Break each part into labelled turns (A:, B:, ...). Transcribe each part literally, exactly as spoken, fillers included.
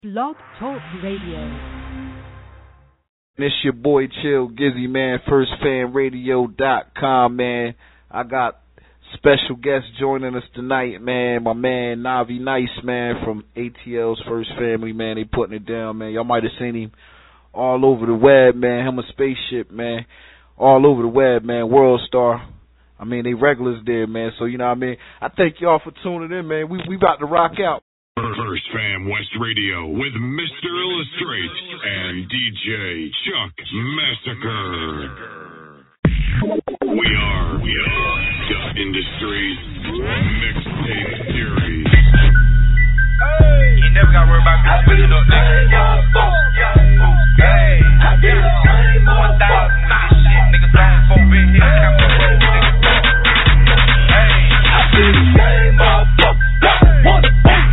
A: Blog Talk Radio.
B: It's your boy Chill Gizzy, man. first fam radio dot com, man. I got special guests joining us tonight, man. My man Navi Nice, man, from A T L's First Family, man. They putting it down, man. Y'all might have seen him all over the web, man. Him a spaceship, man. All over the web, man. World Star. I mean, they regulars there, man. So, you know what I mean? I thank y'all for tuning in, man. We we about to rock out.
C: First Fam West Radio with Mister Illustrate and D J Chuck Massacre. We are, we are Dub Industries Mixtape Series.
D: Hey, you never got to worry about me spinning up, nigga. Hey, I did one thousand with this shit, niggas on the phone, been here, camera roll, nigga. Hey, I did the same motherfucker, one, one.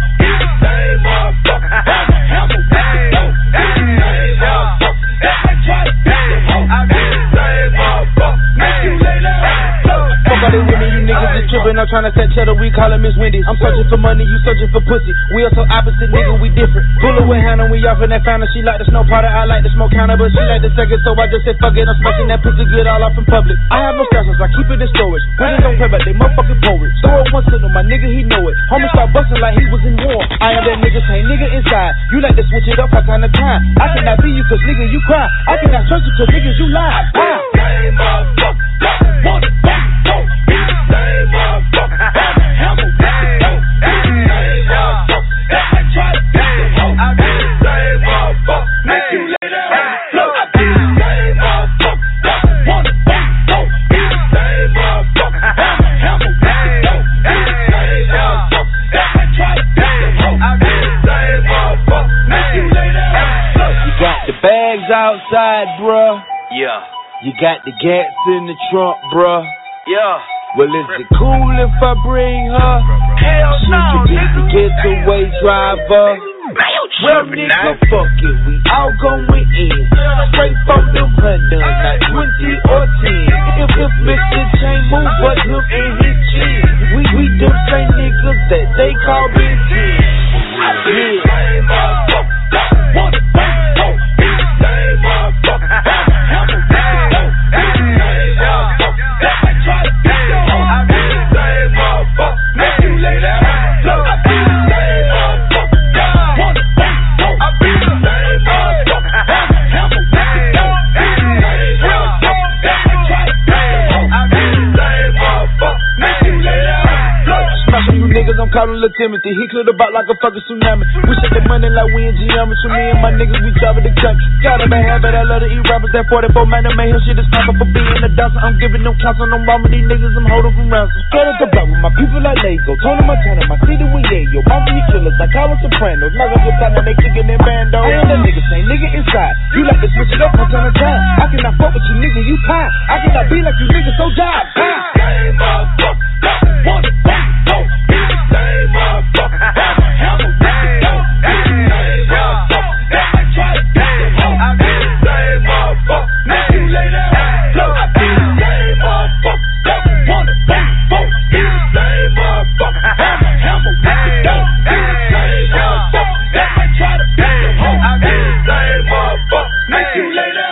E: I'm trying to set cheddar, we call it Miss Wendy. I'm searching for money, you searching for pussy. We are so opposite, nigga, we different. Pull away hand and we off in that fountain. She like the snow powder, I like the smoke counter, but she like the second, so I just said fuck it. I'm smoking that pussy good all off in public. I have no stations, I keep it in storage. When it don't pay back, they motherfucking poets. Throw it once to them, my nigga, he know it. Homie start busting like he was in war. I am that nigga, same nigga inside. You like to switch it up from time to time. I cannot be you cause nigga, you cry. I cannot trust you cause niggas, you lie. Ah. Same motherfucker, one, one, one, be the same motherfucker. Outside, bruh.
D: Yeah.
E: You got the gas in the trunk, bruh.
D: Yeah.
E: Well, is it cool if I bring her?
D: Hell
E: she
D: no,
E: could be
D: nigga.
E: the getaway driver. Well, nigga, fuck it, we all going in. Straight from the hundreds, not twenty or ten. If if Mister Chain move, but him and his chin. We we them same niggas that they call Big Ten. Yeah. I'm calling Lil Timothy, he cleared about like a fucking tsunami. We shake the money like we in geometry. Me and my niggas, we travel the country. Got a bad habit, I love to eat rappers. That forty-four man that made him shit is smoking for being a dancer. I'm giving them counts on them mama, these niggas I'm holding from ransom. Got at the block with my people like Lego. Tony Montana, my city with Yayo. Mama, you killers, I call them Sopranos. Like up your time and they kicking in bando. I ain't that nigga, same nigga inside. You like to switch it up from time to time. I cannot fuck with you nigga, you pie. I cannot be like you niggas, so die. Same motherfucker, one, one, one. Same motherfucker, hammer, hey, hey, same motherfucker, I try to get it home. I be the same motherfucker, make you lay down. I be the same motherfucker, wanna bang, boom. Be the same motherfucker, hammer, hammer, hey, be the same motherfucker, I try to get it home. I be the same motherfucker, make you lay down.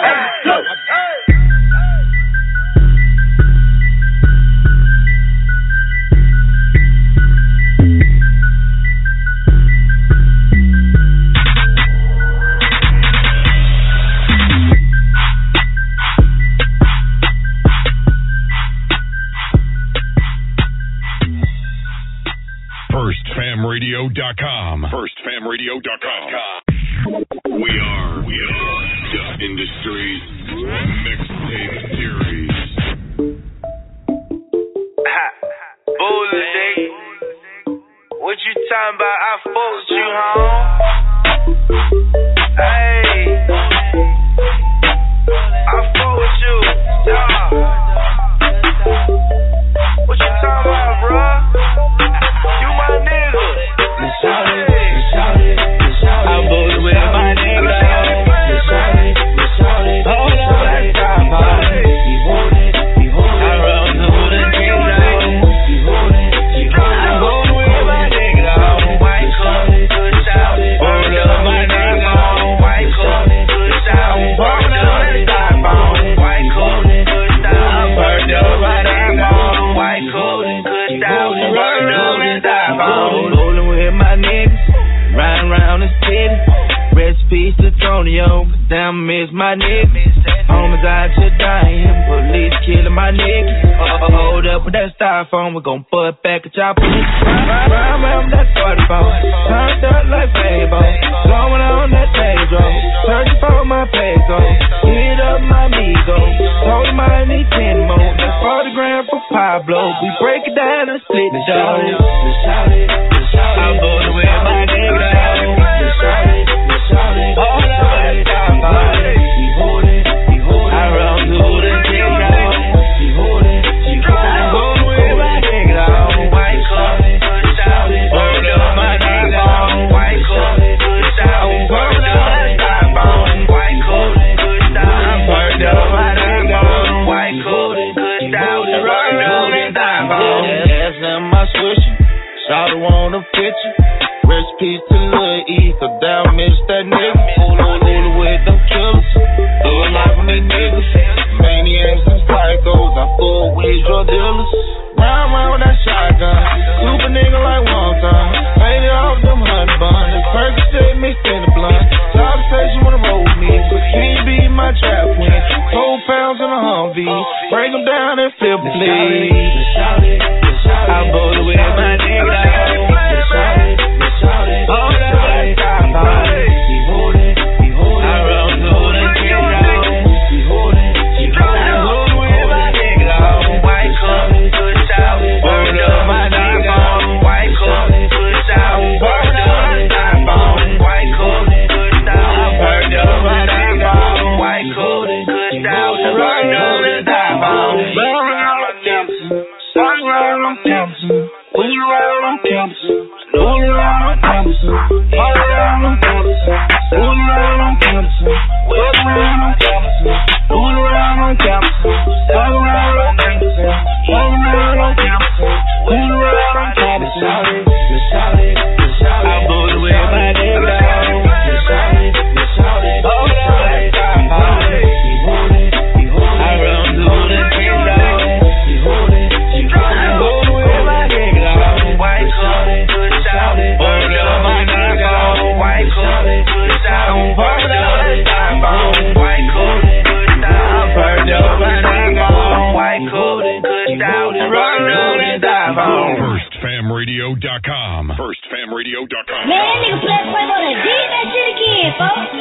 C: first fam radio dot com. first fam radio dot com. We are, we are Dub Industries Mixtape Series.
D: Bullshit. What you talking about? I fucked you, home. Hey. I fuck with you. Yeah. What you talking about, bruh? You my nigga.
E: Let's shout it, let's shout it, let's shout it. I voted with my nigga. Let's shout it, let's shout it, let's shout it. Hold on, let's shout it. on his titty. Recipes to Tonio, damn miss my nigga. Homies out here dying, police killing my nigga. Uh, hold up with that styrofoam, we gon' put back a chopper. Ride around that forty-four, turned up like Fable. Going on that Pedro, searching for my peso. Hit up my amigo, told him I need ten more. That's forty grand for Pablo, we break it down and split the dough. I'm bored with my nigga. All that time, he hold it, he hold it. I run through the thing down, he hold it, he hold it. I'm going with my nigga on white cup, push out it. Hold up my nigga on white cup, push out it. Hold up my time on white cup, push out it. Hold up my nigga on white cup, push out it. Hold up my time on. Ass in my swisher, shout want a picture. Recipes to Lil E, so down miss that nigga. Hula with them killers, doing life on these niggas. Maniacs and psychos, I full with drug dealers. Round round with that shotgun, super nigga like one time. Made it off them honey buns, Percocet mixed in the blunt. Top says you wanna roll with me, but can you be my trap queen? Four pounds in a Humvee, break them down and flip them, please. I voted with my nigga. Hold up, stop, he hold it, he hold it. I run through the kill down, he hold it, he hold it. I hold with my nigga on white cup, push out. Hold up my nigga on white cup, push out. Hold up my stop on white cup, push out. Hold up my nigga on white cup, push out. Hold up the stop on. Run around on campus, run around on campus, pull around on campus. Roll around on campus, all around on campus, roll around on campus, roll around on campus, roll around on campus, all around on campus, all around on campus, roll around on campus. Shout it, shout it, shout it. I voted with my nigga. Shout it, shout it, all around on campus. He hold it, he hold it. I run through the kill down. He hold it, he hold it. I voted with my nigga. White cup. Hold up my nigga on white coat, push out. Hold up, time on white coat, push out. Hold up my nigga on white coat, push out. Run on and dive on.
C: first fam radio dot com. first fam radio dot com.
F: Man, that nigga Flex Playboy done did that shit again, folks.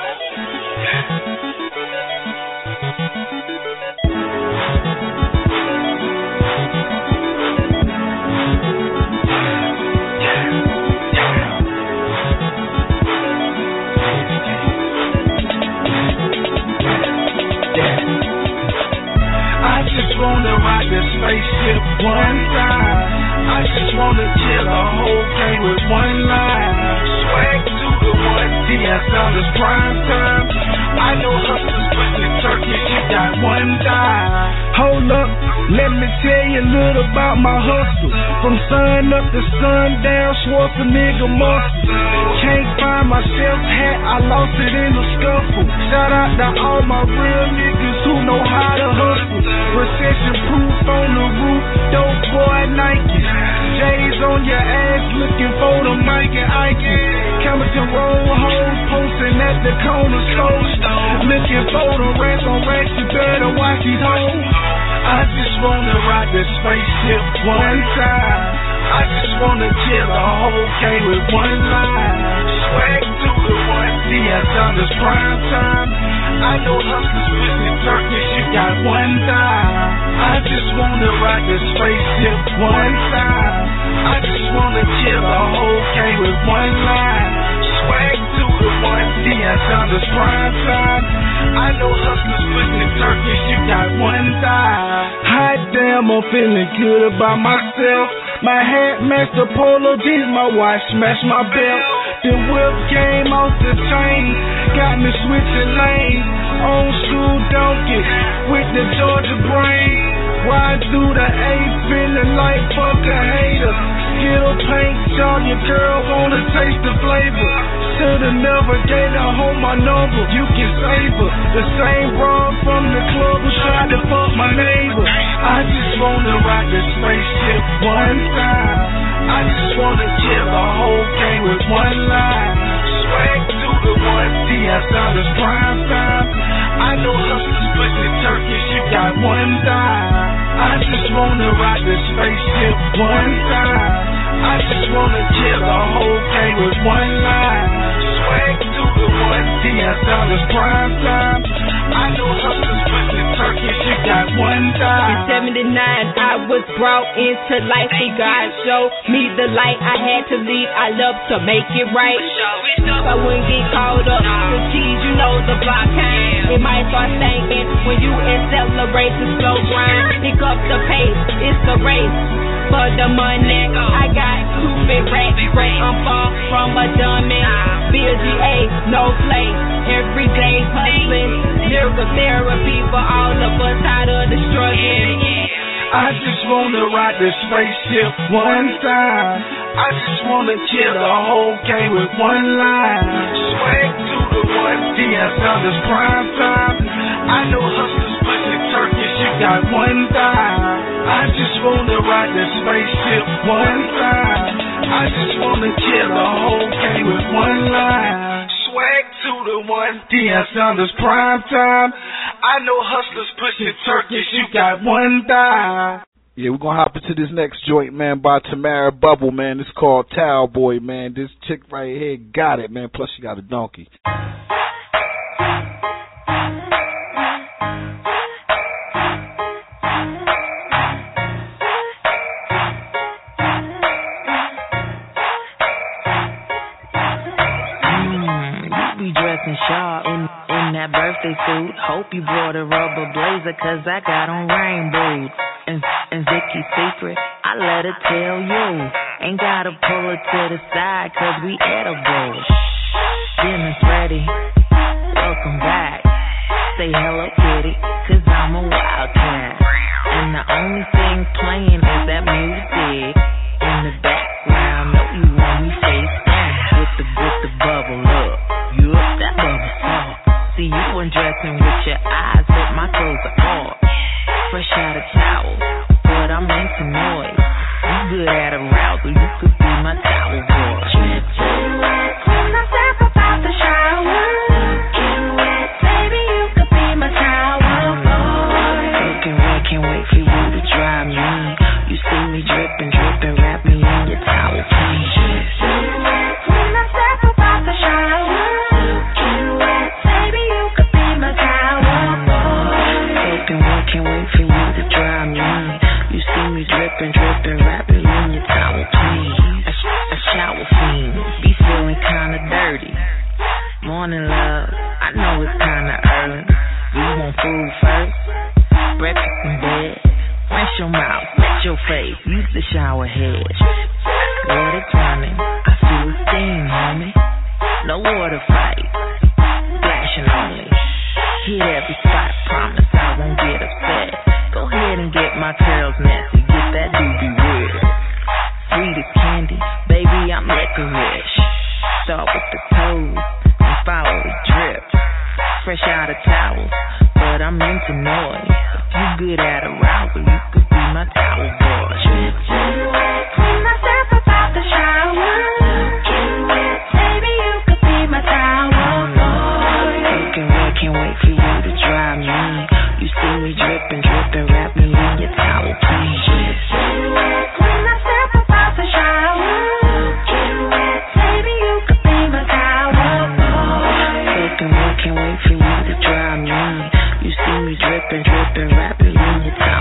E: Wanna ride the spaceship one time. I just wanna kill a whole game with one line. Swag to the one, D S on this prime time. I know hustlers putting turkeys, you got one dime. Hold up, let me tell you a little about my hustle. From sun up to sundown, Schwarzenegger muscle. Can't find my shelf hat, I lost it in a scuffle. Shout out to all my real niggas who know how to hustle. Recession proof on the roof, dope boy Nike. J's on your ass looking for the Mike and Ike. Camerton roll hoes posting at the corner store. Looking for the rats on racks, you better watch these hoes. I just wanna ride the spaceship one time. I just wanna kill a whole game with one line. Swag to the one, D S on this prime time. I know hustlers with Turkish, you got one dime. I just wanna ride the spaceship one time. I just wanna kill a whole game with one line. Swag to the one, D S on this prime time. I know hustlers with Turkish, you got one dime. Hot damn, I'm feeling good about myself. My hat match the polo jeans, my watch match my belt. The whip game off the chain, got me switching lanes. Old school donkey with the Georgia brain. Ride through the A, feeling like fuck a hater. Skittle paint, y'all, your girl wanna taste the flavor. Shoulda never gave her home my number, you can save her. The same broad from the club who tried to fuck my neighbor. I just wanna ride the spaceship one time. I just wanna kill a whole game with one line. sound is prime time. I know hustlers pushing Turkish, you got one time. I just wanna ride the spaceship one time. I just wanna kill the whole game with one line. Swag to the one, D S sound is prime time. I know hustlers pushing Turkish, you got one time.
G: In seventy-nine, I was brought into life. See, God showed me the light. I had to leave. I love to make it right. I wouldn't get caught up with cheese, you know the block came. It might start stinking when you accelerate the slow grind. Pick up the pace, it's a race for the money. I got stupid rats, great, I'm far from a dummy. Bill G A, no play, every day hustling. Miracle therapy for all of us out of the struggle.
E: I just wanna ride the spaceship one time. I just wanna kill the whole game with one line. Swag to the one, D S sound is prime time. I know hustlers pushing Turkish, you got one time. I just wanna ride the spaceship one time. I just wanna kill the whole game with one line. Swag to the one, D S sound is prime time. I know hustlers pushing Turkish, you got one time.
B: Yeah, we're gonna hop into this next joint, man, by Tamara Bubble, man. It's called Towel Boy, man. This chick right here got it, man. Plus she got a donkey.
H: Dressing sharp in, in that birthday suit. Hope you brought a rubber blazer, cause I got on rain boots. And, and Vicky's secret, I let her tell you. Ain't gotta pull her to the side, cause we edible. Dinner's ready, welcome back. Say hello kitty, cause I'm a wildcat. And the only thing playing is that music. In the background, know you want me face down. With the, with the bubble up. You up that bubble soft. See you undressing with your eyes, but my clothes are off. Fresh out of towel, but I'm into noise. You good at arousal, you could be my towel boy. Drip too wet when I step up out the shower. Looking wet, baby, you could be my towel boy. Soaking wet, can't wait for you to dry me. You see me dripping, dripping, wrap me in your towel, please. Drip too wet when I step up out the shower. Can't wait for you to dry me. You see me dripping, dripping, wrap me in your towel, please. A, sh- a shower fiend, be feeling kinda dirty. Morning love, I know it's kinda early. You want food first? Breakfast in bed. Rinse your mouth, wet your face, use the shower head. Water's running, I feel a steam, homie. No water fight, splashing on me. Hit every spot, promise I won't get upset. Go ahead and get my curls messy, get that doobie wet. Sweet as candy, baby, I'm licorice. Start with the toes and follow the drip. Fresh out of towels, but I'm into noise. If you good at arousal, you could be my towel boy. Drip too wet when I step up out the shower. Looking wet, baby, you could be my towel boy. Soaking wet, can't wait for you to dry me. You see me dripping, dripping, wrap me in your towel, please. Drip too wet when I step up out the shower. Looking wet, baby, you could be my towel boy. Soaking wet, can't wait for you to dry me. You see me dripping, dripping, wrap me in your towel.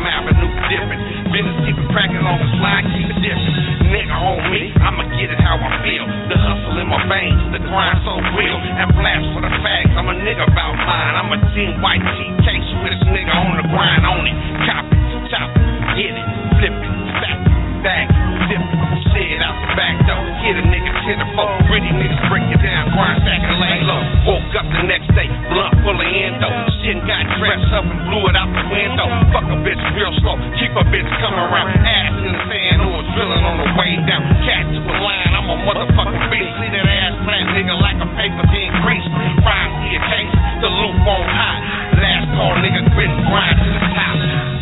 I: Avenue dipping. Business keep it cracking on the slide, keep it dipping. Nigga on me, I'ma get it how I feel. The hustle in my veins, the grind so real. And blast for the facts, I'm a nigga about mine. I'm a team white T K with this nigga on the grind on it. Cop it, chop it, get it, flip it, stack it, bag it, zip it, say it out the back door. Hit a nigga, hit a folk, pretty niggas break it down, grind, stack it, lay low. Woke up the next day, blunt full of endo. Shit got dressed up and blew it out the window. Fuck a bitch real slow, keep a bitch coming around. Ass in the sand or drilling on the way down. Cat to a line, I'm a motherfucking beast. See that ass flat nigga like a paper being greased. Rhyme to your case, the loop on high. Last call nigga, grit and grind to the top.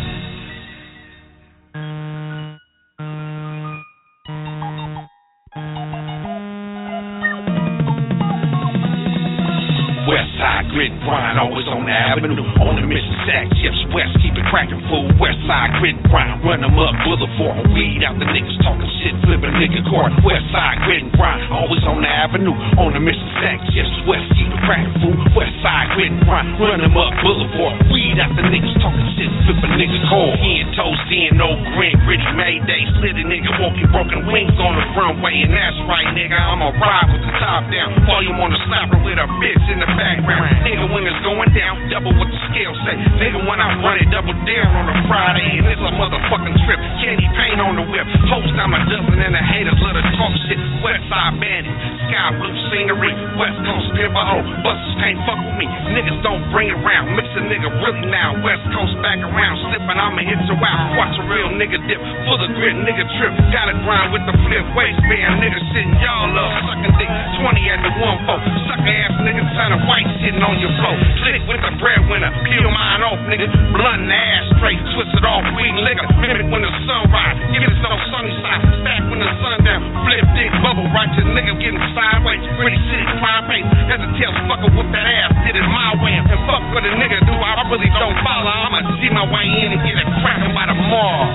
I: Westside grit and grind, always on the avenue. On the mission, sack chips, west, keep it cracking, fool. Westside grit and grind, run them up, boulevard. Weed out the niggas talking shit, flipping nigga court. Westside grit and grind, always on the avenue. On the mission, sack chips, west, keep it cracking, fool. Westside grit and grind, run them up, boulevard. Weed out the niggas talking shit, flipping nigga court. He and toast in, no grin, gritty Mayday. Slitty nigga walking broken wings on the runway. And that's right, nigga, I'ma ride with the top down. Volume on the slapper with a bitch in the background. Nigga, when it's going down, double what the scale say. Nigga, when I run it, double down on a Friday. And it's a motherfucking trip. Candy paint on the whip. Post I'm a dozen and the haters let us talk shit. Westside bandit, sky blue scenery. West Coast pimp a hoe. Busters can't fuck with me. Niggas don't bring it around. Mix a nigga really now. West Coast back around. Slipping, I'ma hit you out. Watch a real nigga dip. Full of grit, nigga trip. Gotta grind with the flip waistband. Nigga sitting y'all up. Sucking dick. twenty at the one four. Sucker ass nigga sign of white sitting on your floor. Click with the breadwinner. Peel mine off, nigga. Blunt in the ass straight. Twist it off. Weed liquor. Mimic when the sun rise. Give it some sunny side. Stack when the sun down. Flip dick bubble. Right to nigga getting sideways. Pretty city crime pace. As a tail fucker whoop that ass. Did it my way. And fuck what a nigga do. I really don't follow. I'ma see my way in and get it cracking by tomorrow.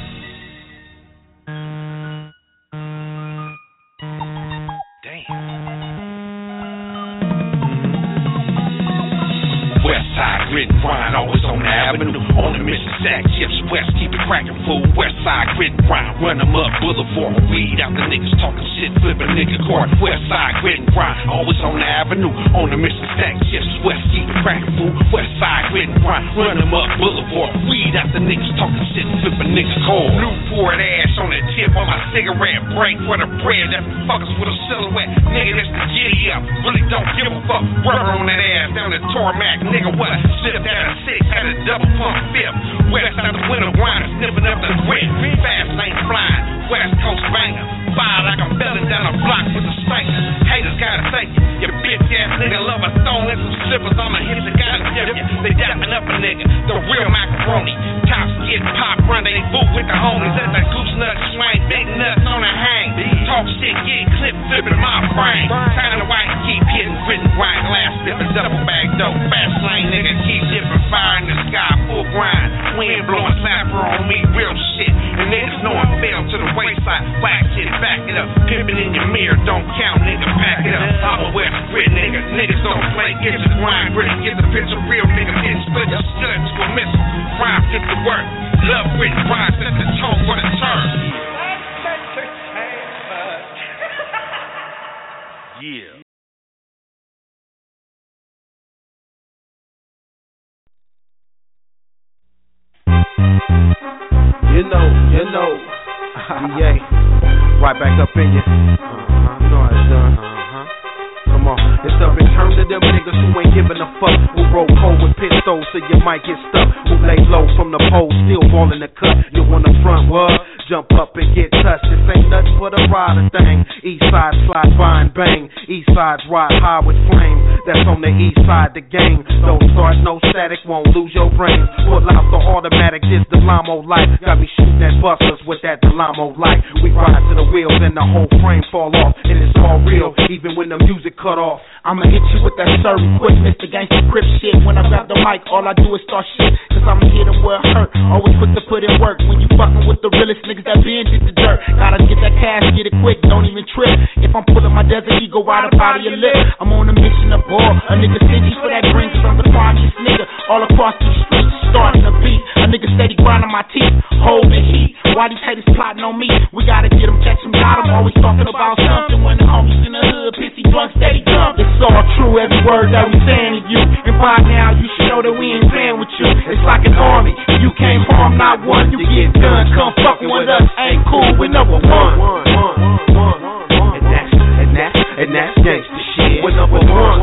I: Westside grit and grind, always on the avenue. On the mission, sack chips, west, keep it cracking, fool. Westside grit and grind, run them up, boulevard. Weed out the niggas talking shit, flipping nigga court. Westside grit and grind, always on the avenue. On the mission, sack chips, west, keep it cracking, fool. Westside grit and grind, run them up, boulevard. Weed out the niggas talking shit, flipping nigga court. Newport ash on the tip of my cigarette break for the bread. That's the fuckers with a silhouette. Nigga, that's the giddy up. Really don't give a fuck. Rubber on that ass down the tarmac. Nigga, what? Slipped out of six, had a double pump fifth. West out the window, grind, sniffing up the grip. Fast lane flying, West Coast banger. Fire like I'm belling down a block with the spanker. Haters gotta thank you. Your bitch ass nigga love a stone and some slippers. I'ma hit the gotta tip you. They dapping up a nigga, the real macaroni. Cops get pop, rendezvous with the homies. Let that goose nut swing, big nuts on the hang. Talk shit, get clipped, flipping my brain. Time to white, keep hitting, written, grind, glass, slipping, double bag dope. Fast lane nigga, keep dipping, fire in the sky, full grind. Wind blowing, slapper on me, real shit. And niggas know I fell to the wayside. Whack shit, back it up. Pimping in your mirror, don't count, nigga, pack it up. I'm a West grit nigga, niggas don't play. Get your grind gritty, get the picture real, nigga. Getting split your stud to a missile. Rhyme fit the work. Love grit and grind, set the tone for the turn. Yeah.
J: You know, you know, yeah, right back up in you. Uh-huh, you know how it's done. Uh-huh. Come on, it's up in terms of them niggas who ain't giving a fuck. Who roll cold with pistols so you might get stuck. Who lay low from the pole, still ball in the cut. You wanna front, what? Jump up and get touched. This ain't nothing but a rider thing. East side slide by and bang. East sides ride high with flame. That's on the east side the game. Don't start no static, won't lose your brain. Pull out the automatic, this Delamo light. Got me shooting at busters with that Delamo light. We ride to the wheels and the whole frame fall off. And it's all real, even when the music cut off.
K: I'ma hit you with that certain quickness, the gangsta crip shit. When I grab the mic, all I do is start shit. Cause I'ma hit them where it hurt. Always quick to put in work. When you fucking with the realest niggas that been did the dirt. Gotta get that cash, get it quick, don't even trip. If I'm pulling my desert ego right up out of your lip, I'm on a mission to ball. A nigga stingy for that green cause I'm the finest nigga. All across these streets, starting a beat. A niggas steady grinding my teeth, holding heat. Why these haters plotting on me? We gotta get them, catch them, got them. Always talking about something when the homies in the hood, pissy drunk, steady jumping. It's all true, every word that we saying to you. And by now, you should know that we ain't playing with you. It's like an army. You can't harm not one, you get done. Come fucking with us, ain't cool with number one.
J: And that's, and that's, and that's gangsta shit. With number one.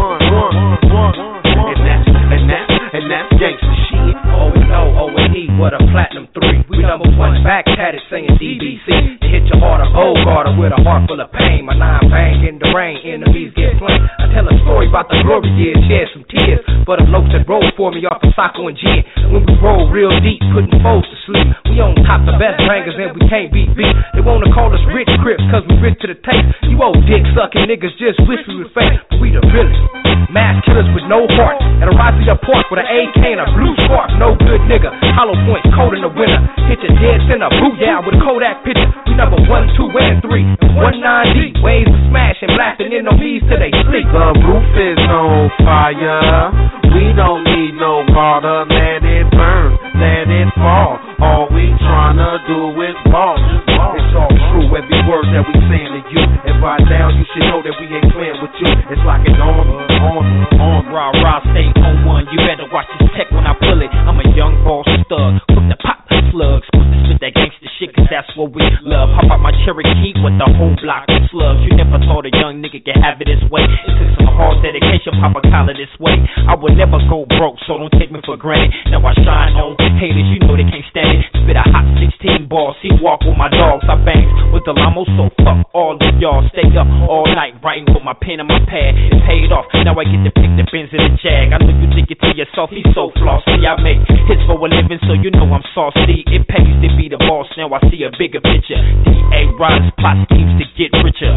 J: And that's, and that's, and that's gangsta shit.
L: Oh no, O and E, what a platinum three. We number one, back at it saying D B C. To hit your heart, a old garter with a heart full of pain. My nine bang in the rain, enemies get slain. I tell a story about the glory years, shed some tears. But the blokes that roll for me off of Socko and gin. When we roll real deep, putting foes to sleep. We on top, the best bangers, and we can't be beat. They wanna call us rich crips, cause we rich to the taste. You old dick sucking niggas just wish we was fake, but we the realest. Mass killers with no heart. At a Razia Park with an A K and a blue scarf. No good nigga. Hollow points, cold in the winter. Hit your dead center, boot down with a Kodak picture. We number one, two, and three. one nine D. Waves of smashing, blasting in on these till they sleep.
J: The roof is on fire. We don't need no water. Let it burn, let it fall. All we tryna do is ball. It's all true, every word that we saying to you. And by now you should know that we ain't playing with you. It's like an army, army, army.
L: Rah, rah, stay on one. You better watch this tech when I pull it. I'm a young boss thug. Quick to pop slugs. Quick to spit that gangster shit, cause that's what we love. Hop out my Cherokee with the whole block of slugs. You never thought a young nigga could have it this way. It took some hard dedication, pop a collar this way. I would never go broke, so don't take me for granted. Now I shine on haters, you know they can't stand it. Spit a hot sixteen ball, see walk with my dogs. I bang with the llamo, so fuck all of y'all. Stay up all night writing with my pen and my pad. It paid off, now I get to pick the Benz and the Jag. I know you think it to yourself, he's so flossy. I make hits for a living, so you know I'm saucy. It pays to be the boss, now I see a bigger picture. D A Ron's plot schemes to get richer.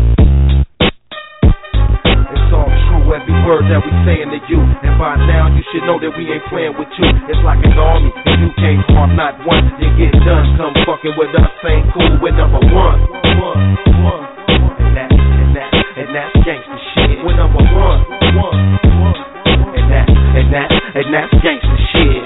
J: It's all true, every word that we saying to you. And by now you should know that we ain't playing with you. It's like an army, and you can't harm not one. You get done, come fucking with us, ain't cool with number one. And that, and that, and that's gangsta shit. We're number one. And that, and that, and that's gangsta shit.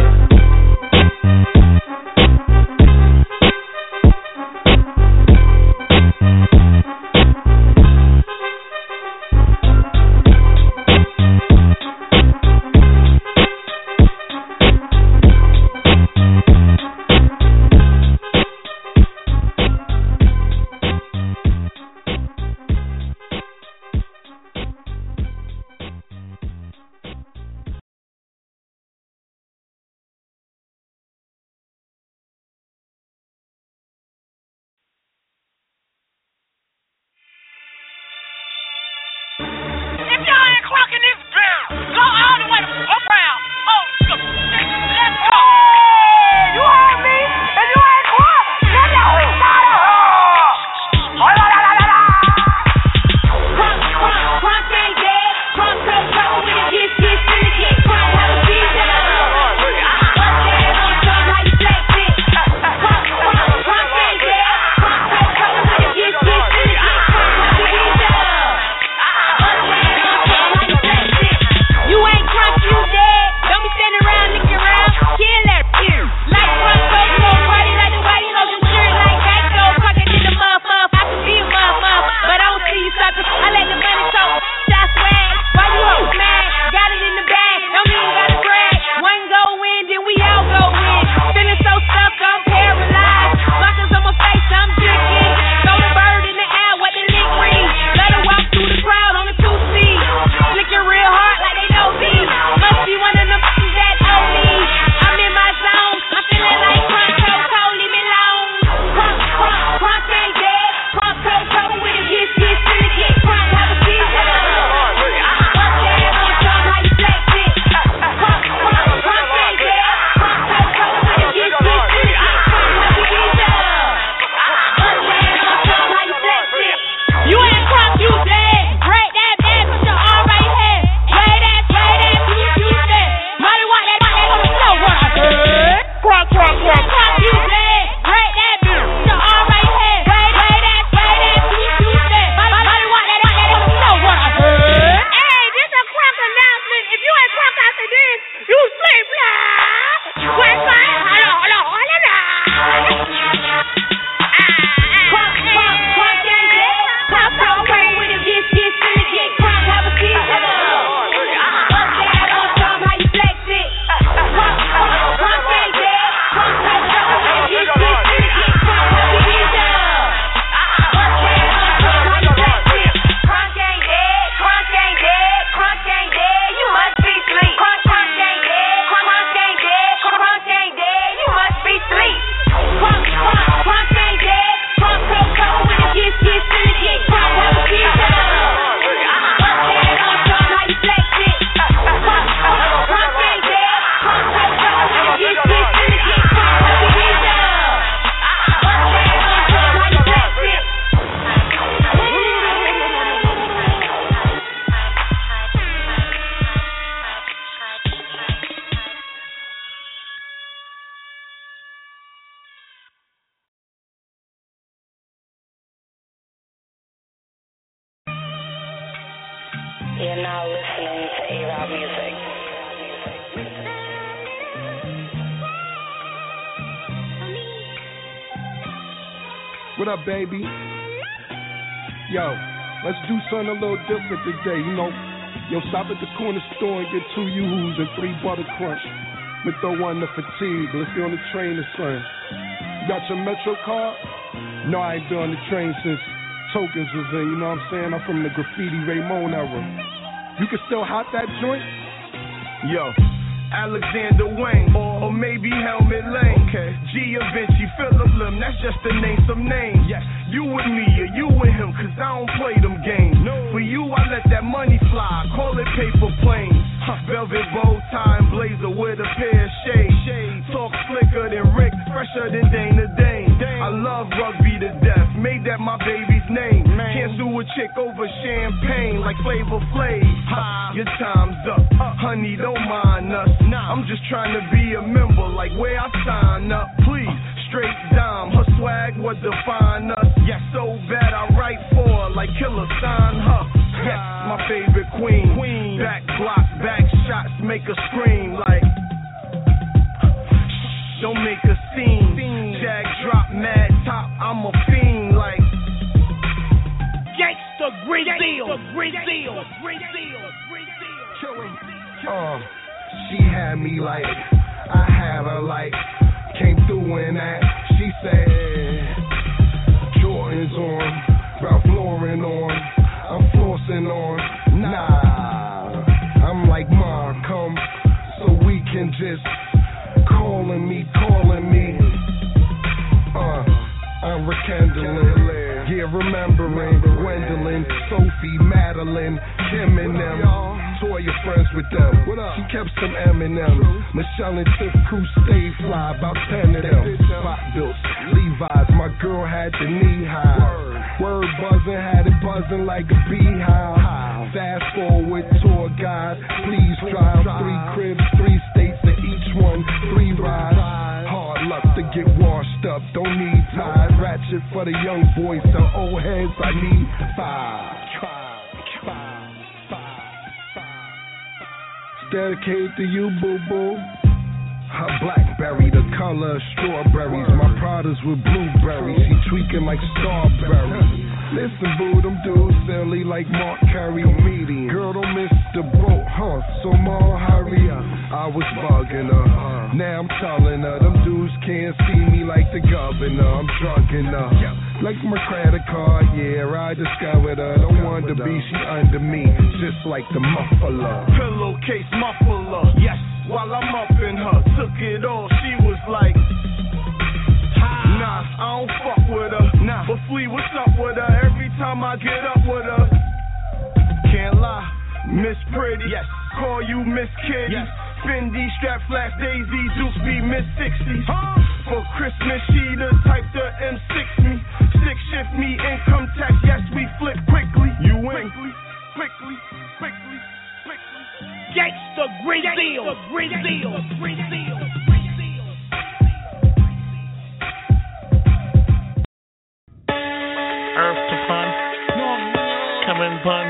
M: You're now listening to A-Rob Music.
N: What up, baby? Yo, let's do something a little different today, you know. Yo, stop at the corner store and get two Yoo-Hoos and three Butter Crunch. But throw one the fatigue. Let's get on the train or something. You got your Metro card? No, I ain't been on the train since Tokens was in, you know what I'm saying? I'm from the Graffiti Raymond era. You can still hot that joint?
O: Yo, Alexander Wayne, or, or maybe Helmet Lane. Okay. Giavinci, Philip Lim, that's just to name some names. Yes. You with me or you with him, cause I don't play them games. No. For you, I let that money fly, call it paper planes. Huh. Velvet bow tie and blazer with a pair of shades. Shades. Talk slicker than Rick, fresher than Dana Dane. Dane. I love rugby to death, made that my baby's name. Man. Can't sue a chick over champagne like Flavor Flav. Ha. Your time's up, uh. honey, don't mind us. Nah. I'm just trying to be a member, like where I sign up. Please, straight dime, her swag would define us. Yes, so bad I write for her, like Killer sign her. Yes, my favorite queen. queen. Back block, back shots, make her scream like. Don't make a scene. Jag drop, mad top, I'm a fiend like.
K: Gangsta Great Deal, Great Deal, Great Deal, Great Deal.
N: Killing. Uh, she had me like, I had her like, came through in that. She said. Jordans on, Ralph Lauren on, I'm flossing on. Nah, I'm like, Mom, come so we can just calling me, calling me. Uh, I'm rekindling, yeah, remembering Gwendolyn, Sophie, Madeline, Kim and them. Toya friends with them. She kept some M and M's. Michelle and Tiff Crew stayed fly, about ten of them. Spot built, Levi's, my girl had the knee high. Word buzzing, had it buzzing like a beehive. Fast forward tour guide, please drive. Three cribs, three states, and each one three rides. Hard luck to get washed up, don't need ties. Ratchet for the young boys, the old heads, I need five. Dedicated to you, boo-boo. Her Blackberry, the color of strawberries. My Pradas with blueberries. She tweaking like strawberries. Listen, boo, them dudes silly like Mark Carey. Girl, don't miss the boat, huh? So more hurry. I was bugging her. Now I'm telling her, them dudes can't see me like the governor. I'm drugging her. Like my credit card, yeah, I discovered her. Don't want to be, she under me, just like the muffler.
O: Pillowcase muffler, yes. While I'm up in her, took it all, she was like, nah, I don't fuck with her. Nah, but Flea, what's up with her? Every time I get up with her, can't lie, Miss Pretty, yes. Call you Miss Kitty, yes. Fendi, strap flash, Daisy, Dukes be Miss sixty. Huh? For Christmas, she the type to M six me. Six shift me, income tax, yes, we flip quickly. You win. Quickly, quickly, quickly, quickly.
K: Gangsta Great Deal, Great Deal, Great Deal.
P: Earth to fun. Come in, bun.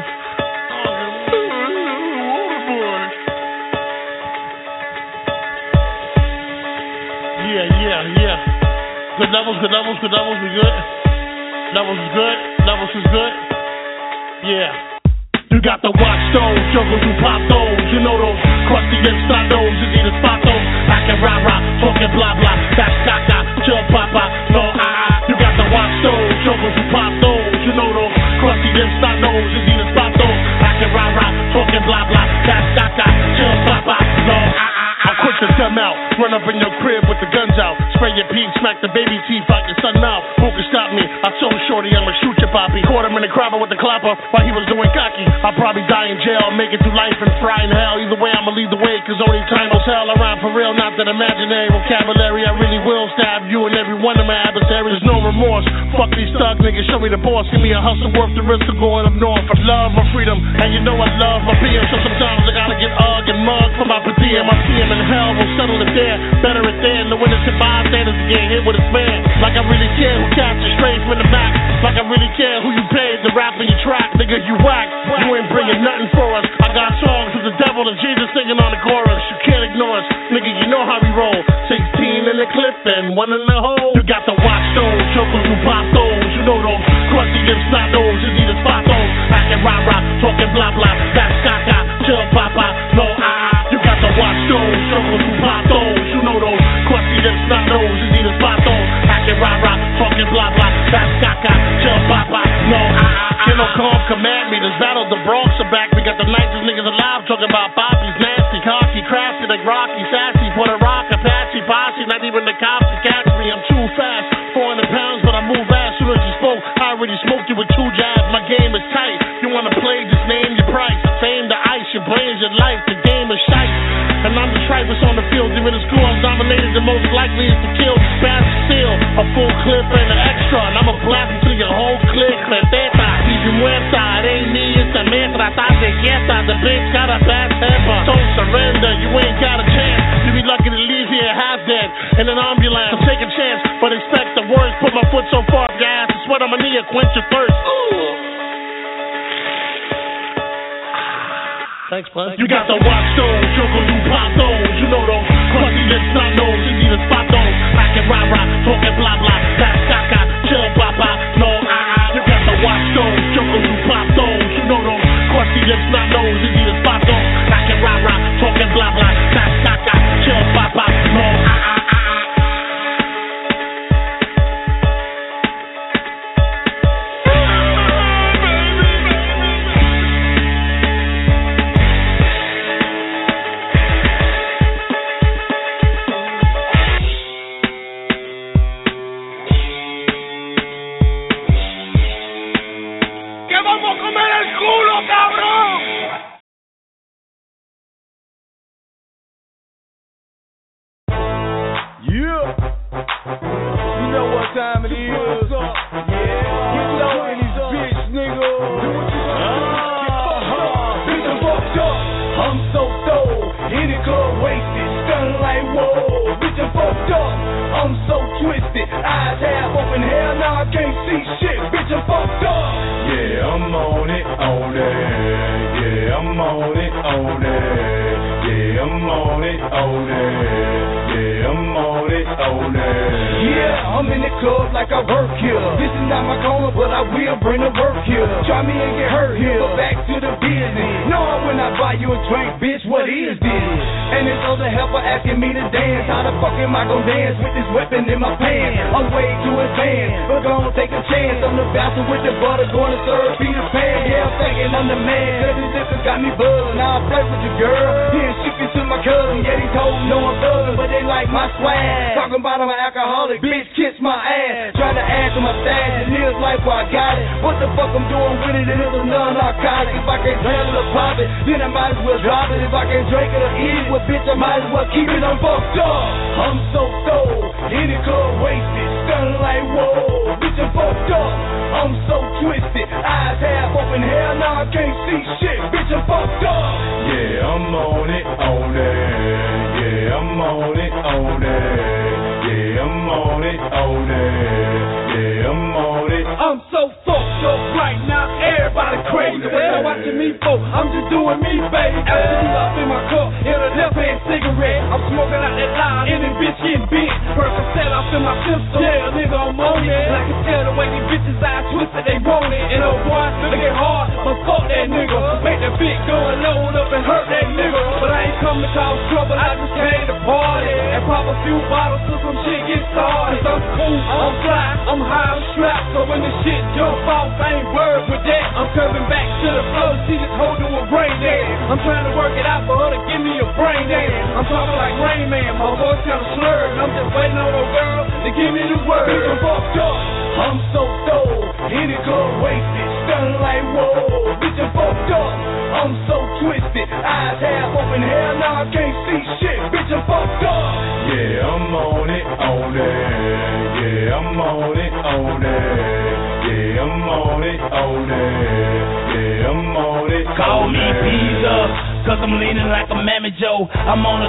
P: Yeah, yeah, yeah. Good levels, good levels, good levels, we good. Levels is good, levels is good. Yeah. You got the watch those, juggles who pop those. You know those crusty lips, not those. You need to spot those. I can rah rah, talking blah blah. That's caca, chill papa, no ah ah. You got the watch those, juggles who pop those. You know those crusty lips, not those. You need to spot those. I can rah rah, talking blah blah. That's caca, chill papa, no ah ah. I'm quick to come out, run up in your crib with the guns out. Spray your pee, smack the baby teeth out your son mouth. Who can stop me? I told Shorty I'ma shoot your poppy. Caught him in the crowd with the clapper while he was doing cocky. I'll probably die in jail, make it through life and fry in hell. Either way, I'ma lead the way, cause only time will tell. Around for real, not that imaginary vocabulary. I really will stab you and every one of my adversaries. No remorse. Fuck these thug niggas, show me the boss. Give me a hustle worth the risk of going up north. For love or freedom, and you know I love my P M. So sometimes I gotta get ugg and mug for my per diem. My P M in hell will settle it there. Better it there. No winners and bystanders to get hit with a span. Like I really care, who cares? catch it straight from the back. Like I really care who you paid to rap in your track. Nigga, you whack. You ain't bringing nothing for us. I got songs with the devil and Jesus singing on the chorus. You can't ignore us. Nigga, you know how we roll. sixteen in the clip and one in the hole. You got to watch those. Chocos who pop those. You know those. Crusty lips, not those. You need to spot those. Acting rah rah, talking blah blah. That's caca. Chill papa. No ah. You got to watch those. Chocos who pop those. You know those. Crusty lips, not those. You need to spot those. Acting rah rah, talking blah blah. That's caca. Chill papa. No ah. You know, come command me. This battle, the Bronx are back. We got the nicest niggas alive talking about Bobby's nasty, cocky, crafty, like Rocky, sassy, Puerto Rock, Apache, posse. Not even the cops can catch me. I'm too fast, four hundred pounds, but I move fast. Soon as you spoke, I already smoked you with two jabs. My game is tight. You wanna play? Just name your price. Fame the ice, your brains, your life. The game is shite. And I'm the trifest on the field. Even in school, I'm dominated. The most likely is to kill. Bad steal, a full clip and an extra. And I'ma blast until your whole clip. Cleteta, si you muerta. It ain't me, it's the man tratar de quieta. The bitch got a bad temper. Don't surrender, you ain't got a chance. You be lucky to leave here half dead in an ambulance. So take a chance, but expect the worst. Put my foot so far up your ass, I sweat on my knee and quench your thirst. Ooh. Thanks, bud. You got to watch those, Chocos who pop those. You know those, crusty lips, not those. You need to spot those. I can rah rah, talking blah blah. That's caca, chill papa. No ah ah. You got to watch those, Chocos who pop those. You know those, crusty lips, not those. You need to spot those. I can rah rah, talking blah blah. That's caca, chill papa. No ah ah.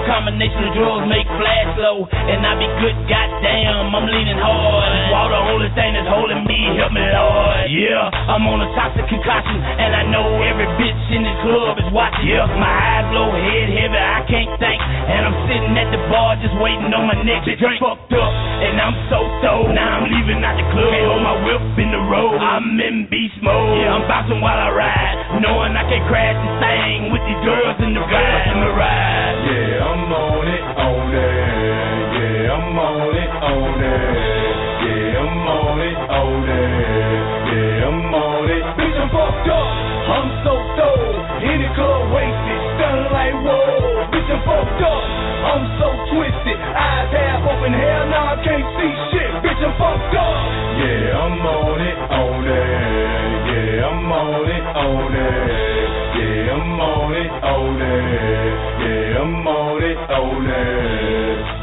Q: I'm leaning hard. Water only everything that's holding me, help me, Lord. Yeah, I'm on a toxic concoction, and I know every bitch in the club is watching. Yeah, my eyes low, head heavy, I can't think, and I'm sitting at the bar just waiting on my next drink. Fucked up, and I'm so throwed. Now I'm leaving out the club, can't hold my whip in the road. I'm in beast mode. Yeah, I'm bouncing while I ride, knowing I can crash and sing with these girls in the ride. In the ride.
R: Yeah, I'm on it, on it. Yeah, I'm on it, on it. Yeah, I'm on it, on it. Yeah, I'm on it.
E: Bitch, I'm fucked up. I'm so throwed. In the club wasted, stunning like whoa. Bitch, I'm fucked up. I'm so twisted. Eyes half open, hell now I can't see shit. Bitch, I'm fucked up.
R: Yeah, I'm on it, on it. Yeah, I'm on it, on it. Yeah, I'm on it, on it. Yeah, I'm on it, on it.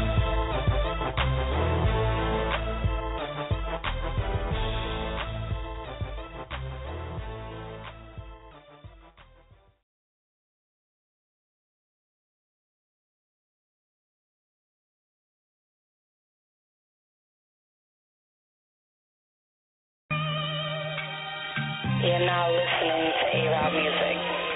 M: You're now listening to A-Rob Music.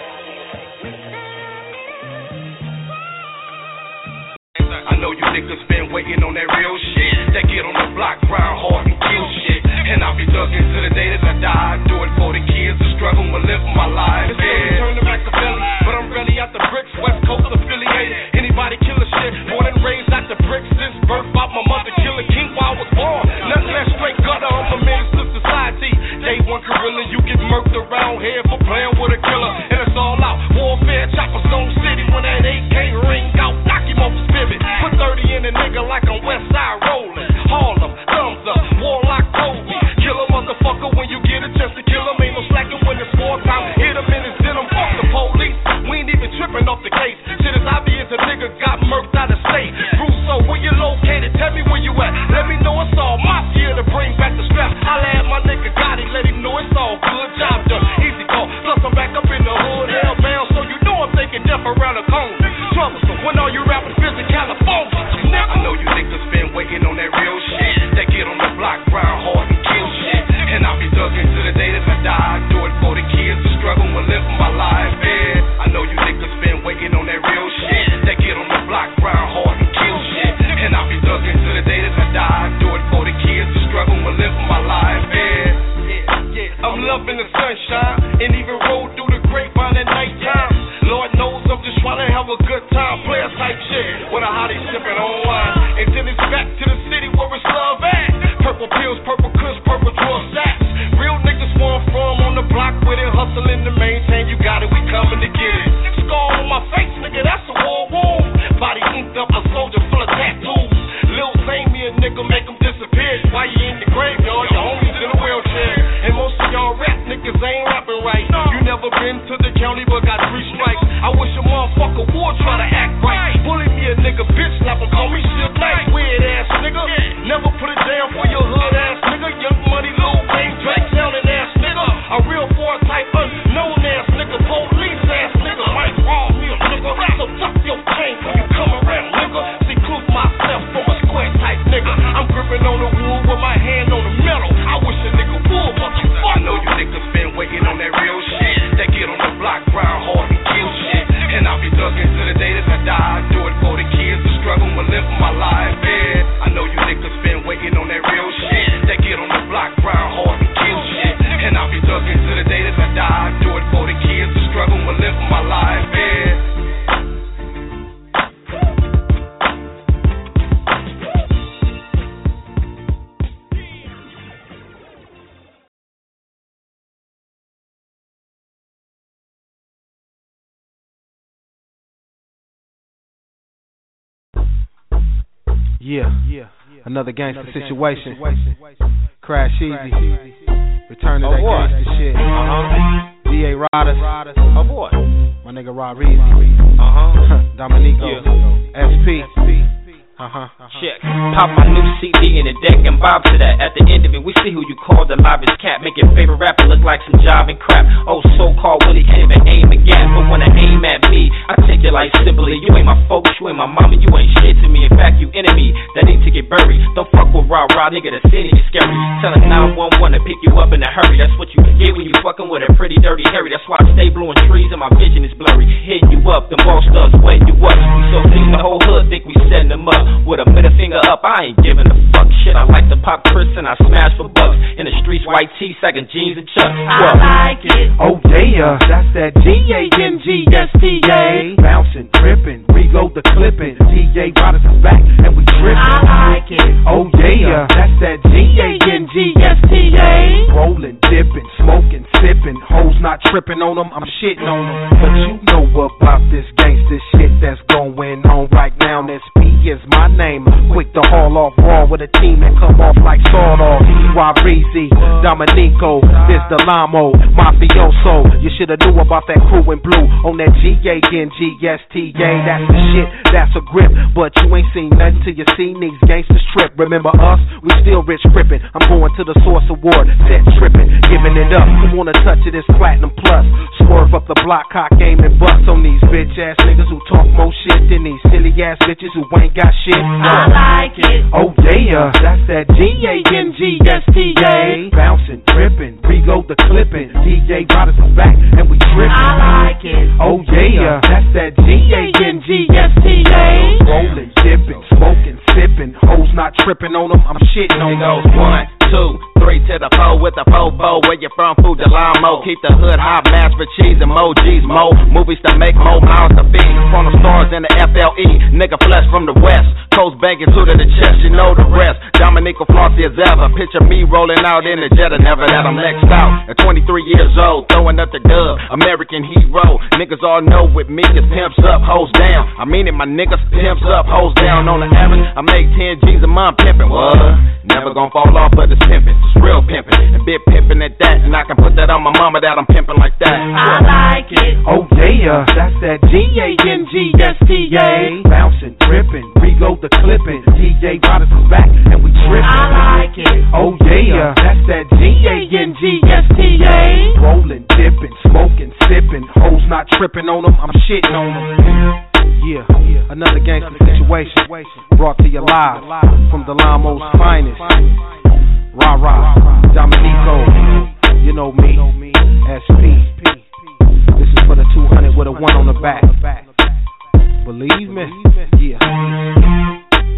I: I know you niggas been waiting on that real shit. That get on the block, grind hard and kill shit. And I'll be thugging to the day that I die. Do it for the kids who struggle with living my life. Yeah. Turn to Machiavelli, but I'm really out the bricks, West Coast affiliated. Anybody killer shit, born and raised out the bricks. Since birth out my mother killer king while I was born. Nothing less straight gutter, I'm a menace to society. Day one gorilla, you get murked around here for playing with a killer. And it's all out, warfare, chopper, Stone City. When that A K ring out, knock him off the spigot. Put thirty in a nigga like I'm West Side rolling. Harlem, thumbs up, Warlock Kobe. Kill a motherfucker when you get a chance to kill him. Ain't no slacking when it's war time. Hit him in his denim, fuck the police. We ain't even tripping off the case. Shit is obvious, a nigga got murked out of state. Russo, where you located? Tell me where you at. Let me know it's all mafia to bring back the strap. Holla at my nigga Gotti, let him know it's all good. Job done, easy call. Plus I'm back up in the hood, hell bound, so you know I'm thinking death around the corner. Troublesome when all you rappers visit California. I know you niggas been waiting on that real shit. That get on the block, grind hard and kill shit. And I'll be thugging to the day that I die. Do it for the kids who struggle with living my life. Yeah, I know you niggas been waiting on that real shit. That get on the block, grind hard and kill shit. And I'll be thugging to the day that I die. Do it for the kids who struggle with living my life. Yeah, yeah, yeah. I'm loving the sunshine and even roll through the grapevine at nighttime. Lord knows I'm just trying to have a good time, player type shit. With a hottie sipping on wine. And then it's back to the city where it's love at. Purple pills, purple kush, purple draw sacks. Real niggas where I'm from on the block with it. Hustling to maintain, you got it, we coming to get it. Scar on my face, nigga, that's a war wound. Body inked up, a soldier full of tattoos. Lil Zane, me a nigga, make him disappear. Why you in the graveyard? Your homies in a wheelchair. And most of y'all rap niggas ain't rapping right. You never been to the county but got three strikes. I wish a motherfucker would try to act right. Bully me a nigga, bitch, slap him, call me shit nice. Weird ass nigga, never put it down for your hood ass nigga. Young money, Lil Wayne, Drake, sounding ass nigga. A real four type, unknown ass nigga. Police ass nigga, Mike Raw, me a nigga. So tuck your chain when you come around, nigga. See, clue myself from a square type nigga. I'm gripping on the wood with my hand on the metal. I wish a nigga would, but you fuck. I know you niggas been waiting on that real shit. That get on the block, grind hard and kill shit. And I'll be thugging to the day that I die. Do it for the kids who struggle with living my life. Yeah, I know you niggas been waiting on that real shit. That get on the block, grind hard and kill shit. And I'll be thugging to the day that I die. Do it for the kids who struggle with living my life. Yeah.
J: Yeah, yeah. Another gangster situation. Crash Easy. Return to that gangster shit. Uh-huh. D A Riders. Oh boy. My nigga Rod Reezy. Uh-huh. Dominico. S P. Uh-huh.
L: Check. Pop my new C D in the deck and bob to that. At the end of it, we see who you call the livest cat. Make your favorite rapper look like some job and crap. Oh, so-called Willie can't even aim again. But when I aim at me, I take your life simply. You ain't my folks, you ain't my mama, you ain't shit to me. In fact, you enemy that need to get buried. Don't fuck with rah rah, nigga, the city is scary. Tell nine one one to pick you up in a hurry. That's what you get when you fucking with a pretty dirty Harry. That's why I stay blowing trees and my vision is blurry. Hitting you up, the boss thugs wetting you up. We so clean the whole hood think we setting them up. With a middle finger up, I ain't giving a fuck shit. I like to pop Chris and I smash for bucks. In the streets, white tee, sagging jeans and chucks.
K: I like it. Oh yeah, that's that G A N G S T A. Bouncing, tripping, reload the clipping. D A brought us back and we tripping. I like it. Oh yeah, that's that G A N G S T A. Rolling, dipping, smoking, sipping. Hoes not tripping on them, I'm shitting on them. But you know about this gangster shit that's going on right now. S P is my name. Quick to haul off raw with a team that come off like sawed-off. Warizi, Dominico, this the Lamo, Mafioso. You shoulda knew about that crew in blue on that G A N G S T A. That's the shit, that's a grip. But you ain't seen nothing till you seen these gangsters trip. Remember us? We still rich crippin'. I'm going to the Source Award, set trippin', giving it up. Who wanna touch it? It's platinum plus. Swerve up the block, cock aim and bust on these bitch ass niggas who talk more shit than these silly ass bitches who ain't got shit.
Q: I like it.
K: Oh yeah, that's that G A N G S T A. Bouncing, tripping, reload the clipping. D J brought us back and we tripping.
Q: I like it.
K: Oh yeah, that's that G A N G S T A. Rolling, dipping, smoking, sipping. Hoes not tripping on them, I'm shitting on those.
L: One, two, three to the four with the fofo. Where you from? Food Delamo. Keep the hood hot, mash for cheese and mo G's, mo movies to make, mo mouths to feed. From the stars in the F L E, nigga flesh from the west. Coast banging two to the chest, you know the rest. Dominico Flossy as ever. Picture me rolling out in the Jetta, never that I'm next out. At twenty-three years old, throwing up the dub. American hero. Niggas all know with me is pimps up, hoes down. I mean it, my niggas pimps up, hoes down. On the average, I make ten G's a month pimping. What? Never gonna fall off, but it's pimping. It's real pimping. And big pimping at that. And I can put that on my mama that I'm pimping like that.
Q: I like it.
K: Oh yeah, that's that G A N G S T A. Bouncing, tripping, reload the clipping. D J brought us back and we tripping.
Q: I like it.
K: Oh yeah, that's that G A N G S T A. Rolling, dipping, smoking, sipping. Hoes not tripping on them, I'm shitting on them. Yeah, another gangster situation brought to you live from the Lamo's finest. Rah rah, Dominico, you know me, S P. This is for the two hundred with a one on the back. Believe me, yeah.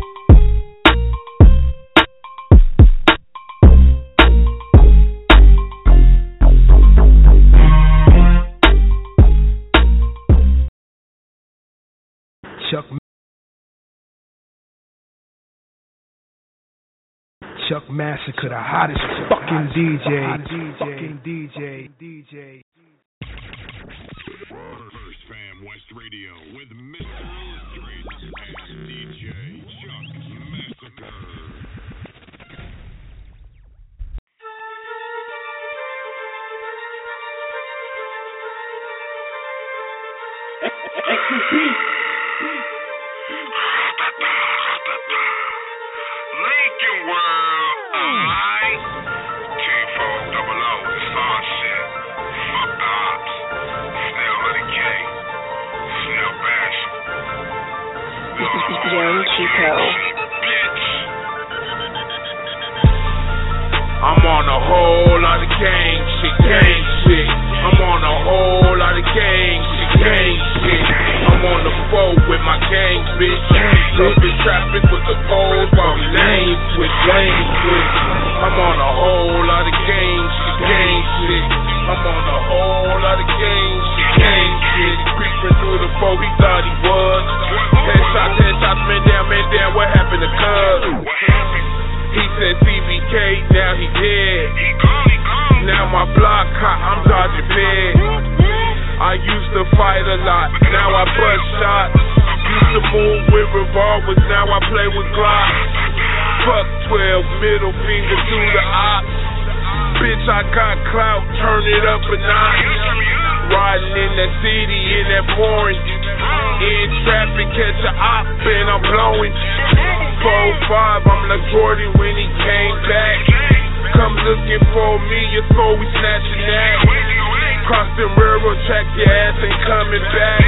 K: Chuck Chuck Massacre, the hottest fucking D J, fucking D J, D J.
C: First Fam West Radio with Mister Illustrated and D J Chuck Massacre.
Q: X M P.
C: Lincoln World, alright. T four double O, star shit. Fuck the ops. Snail Honey K. Snail Bash.
M: This is Young Chico.
S: I'm on a whole lot of gang shit, gang shit. I'm on a whole lot of gang shit, gang shit. I'm on the phone with my gang, bitch. Living traffic with the poles while we lane switch, lane switch. I'm on a whole lot of gang shit, gang shit. I'm on a whole lot of gang shit, gang shit. Creeping through the foe, he thought he was. Headshots, headshots, man down, man down. What happened to Cuz? He said C B K, now he dead. Now my block hot, I'm dodging bed. I used to fight a lot, now I bust shots. Used to move with revolvers, now I play with Glock. Fuck twelve, middle finger to the ops. Bitch, I got clout, turn it up a notch. Riding in that city, in that foreign. In traffic, catch a op, and I'm blowing. four five, I'm like Jordan when he came back. Come looking for me, you thought we snatching that. Cross the railroad track, your ass ain't coming back.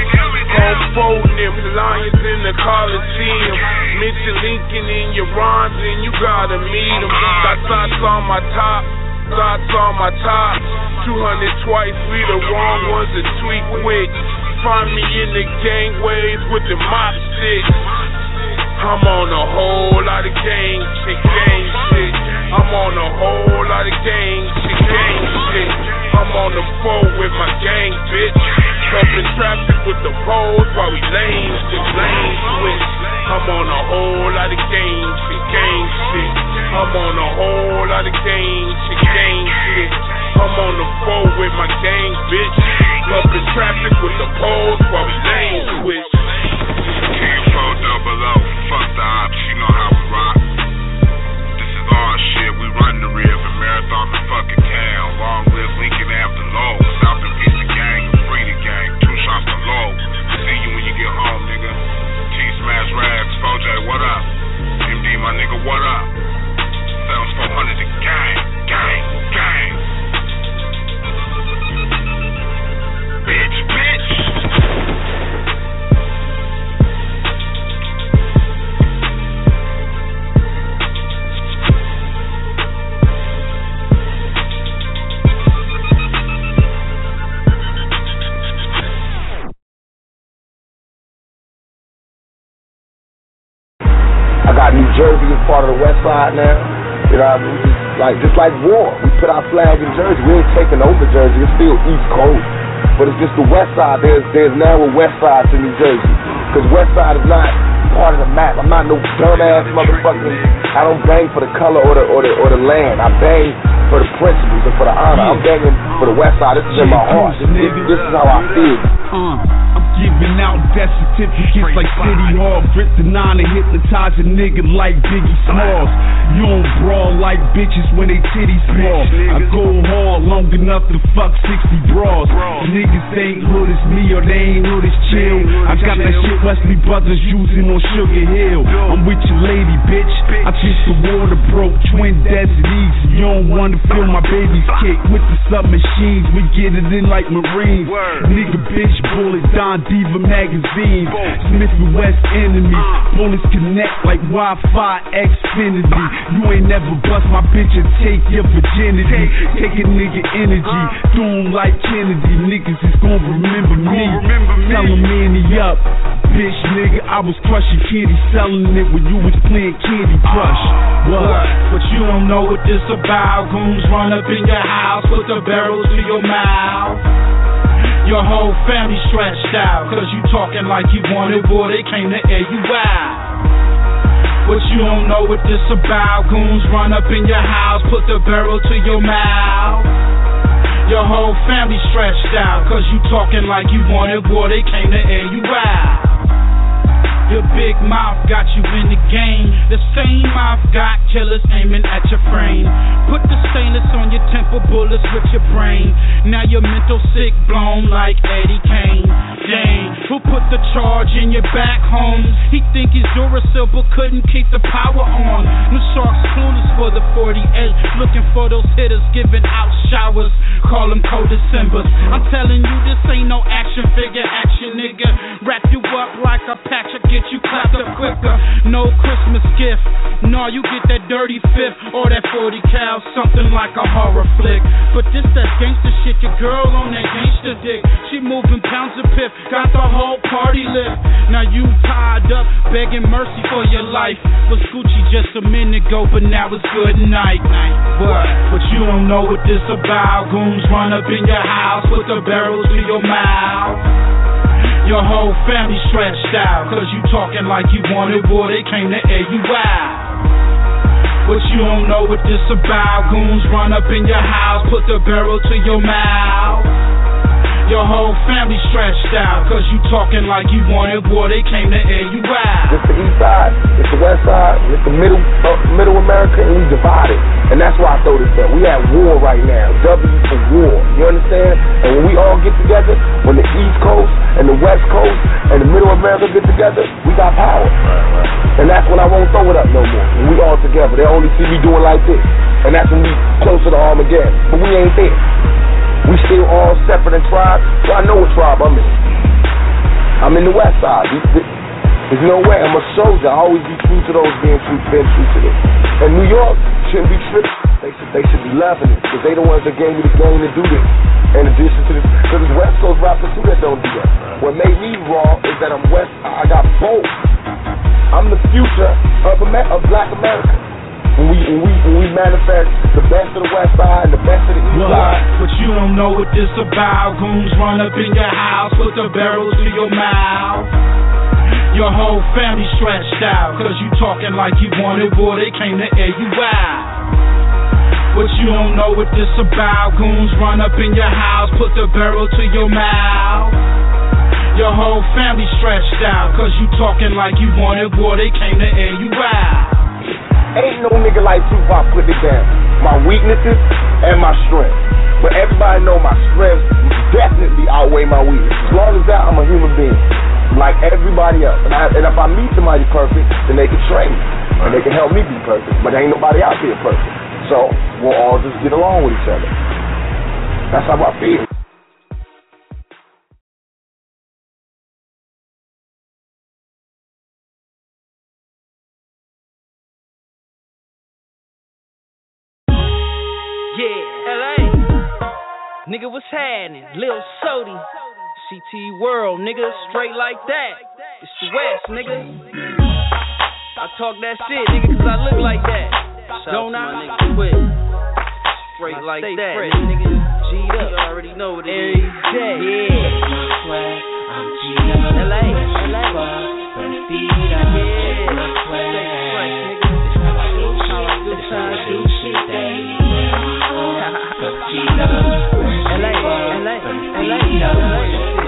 S: home folding them, the Lions in the Coliseum. Mention Lincoln in your rhymes and you gotta meet them. Got thoughts on my top, thoughts on my top. two hundred twice, we the wrong ones to tweak with. Find me in the gangways with the mop sticks. I'm on a whole lot of gang shit, gang shit. I'm on a whole lot of gang shit, gang shit. I'm on the phone with my gang, bitch. Up in traffic with the poles while we lane shit, lane switch. I'm on a whole lot of gang shit, gang shit. I'm on a whole lot of gang shit, gang shit. I'm on the phone with my gang, bitch. Up in traffic with the poles while we lane switch.
C: King four double O, fuck the ops, you know how we rock. This is our shit, we run the river, marathon the fucking town. Long live Lincoln after low. Stop and piece the gang, free the gang. Two shots to low. See you when you get home, nigga. T-Smash Rags, four J, what up? M D, my nigga, what up? Sounds four hundred to gang, gang, gang. Bitch, bitch.
T: I got New Jersey as part of the West Side now. You know, we just like just like war. We put our flag in Jersey. We ain't taking over Jersey. It's still East Coast, but it's just the West Side. There's there's now a West Side to New Jersey, because West Side is not part of the map. I'm not no dumbass motherfucker. I don't bang for the color or the or the or the land. I bang for the principles and for the honor. I'm banging for the West Side. This is in my heart. This, this, this is how I feel.
U: Uh, I'm giving out death certificates like City Hall. Grip the nine and hypnotize a nigga like Biggie Smalls. You don't brawl like bitches when they titties small. I go hard long enough to fuck sixty bras. Niggas ain't hood as me or they ain't hood as chill. I got that shit Wesley Brothers using on Sugar Hill. I'm with your lady, bitch. I just the water broke twin desert east. You don't wanna feel my baby's kick with the submachines. We get it in like Marines. Nigga, bitch, bullet Don Diva magazine. Smith and West enemy. Bullets connect like Wi-Fi Xfinity. You ain't never bust my bitch and take your virginity. Take a nigga energy, do him like Kennedy. Niggas is gon' remember me. Tell him Manny up, bitch nigga. I was crushing candy, selling it when you was playing Candy Crush. What?
V: But you don't know what this about. Goons run up in your house, put the barrels to your mouth. Your whole family stretched out, cause you talking like you wanted war, they came to air you out. But you don't know what this about. Goons run up in your house, put the barrel to your mouth. Your whole family stretched out, cause you talking like you wanted war, they came to air you out. Your big mouth got you in the game. The same mouth got killers aiming at your frame. Put the stainless on your temple, bullets with your brain. Now you're mental sick, blown like Eddie Kane. Dang, who put the charge in your back home? He think he's Duracell but couldn't keep the power on. New Sharks clueless for the forty-eight, looking for those hitters giving out showers. Call them cold Decembers. I'm telling you, this ain't no action figure action, nigga. Wrap you up like a patch of get you clapped up quicker. No Christmas gift. No, you get that dirty fifth or that forty cal, something like a horror flick. But this that gangster shit, your girl on that gangster dick. She moving pounds of piff, got the whole party lit. Now you tied up, begging mercy for your life. Was Gucci just a minute ago, but now it's good night. What? But you don't know what this about. Goons run up in your house, put the barrels to your mouth. Your whole family stretched out, cause you talking like you wanted war, they came to air you out. But you don't know what this about. Goons run up in your house, put the barrel to your mouth. Your whole family stretched out, cause you talking like you wanted war, they came to air you out.
T: It's the east side, it's the west side, it's the middle uh, middle America, and we divided. And that's why I throw this up. We have war right now, W for war, you understand? And when we all get together, when the east coast and the west coast and the middle America get together, we got power. And that's when I won't throw it up no more. When we all together, they only see me doing like this. And that's when we closer to Armageddon. But we ain't there. We still all separate in tribes. So I know what tribe I'm in. I'm in the West Side. There's no way. I'm a soldier. I always be true to those being true, been true to this. And New York shouldn't be tripping. They should, they should be loving it because they the ones that gave me the game to do this. In addition to this, because it's West Coast rappers too that don't do that. What made me raw is that I'm West. I got both. I'm the future of, Amer- of Black America. When we, when we when we manifest the best of the West Side and the best of the East Side.
V: But you don't know what this about. Goons run up in your house, put the barrels to your mouth. Your whole family stretched out, cause you talking like you wanted war, they came to air you out. But you don't know what this about. Goons run up in your house, put the barrel to your mouth. Your whole family stretched out, cause you talking like you wanted war, they came to air you out.
T: Ain't no nigga like Tupac put it down. My weaknesses and my strength. But everybody know my strengths definitely outweigh my weaknesses. As long as that, I'm a human being. Like everybody else. And, I, and if I meet somebody perfect, then they can train me. And they can help me be perfect. But ain't nobody out there perfect. So we'll all just get along with each other. That's how I feel.
A: Yeah, L A. Nigga, what's happening? Lil Sody. C T World, nigga, straight like that. It's the West, nigga. I talk that shit, nigga, cause I look like that. Don't I? My nigga quit. Straight like that, fresh, nigga. G'd up. You already know what it is. Every day. Yeah. I'm G'd up. L A. L A. Yeah. Stay fresh, nigga. This how I do shit. This how I do shit, baby. G'd up. L A. L A. L A. L A.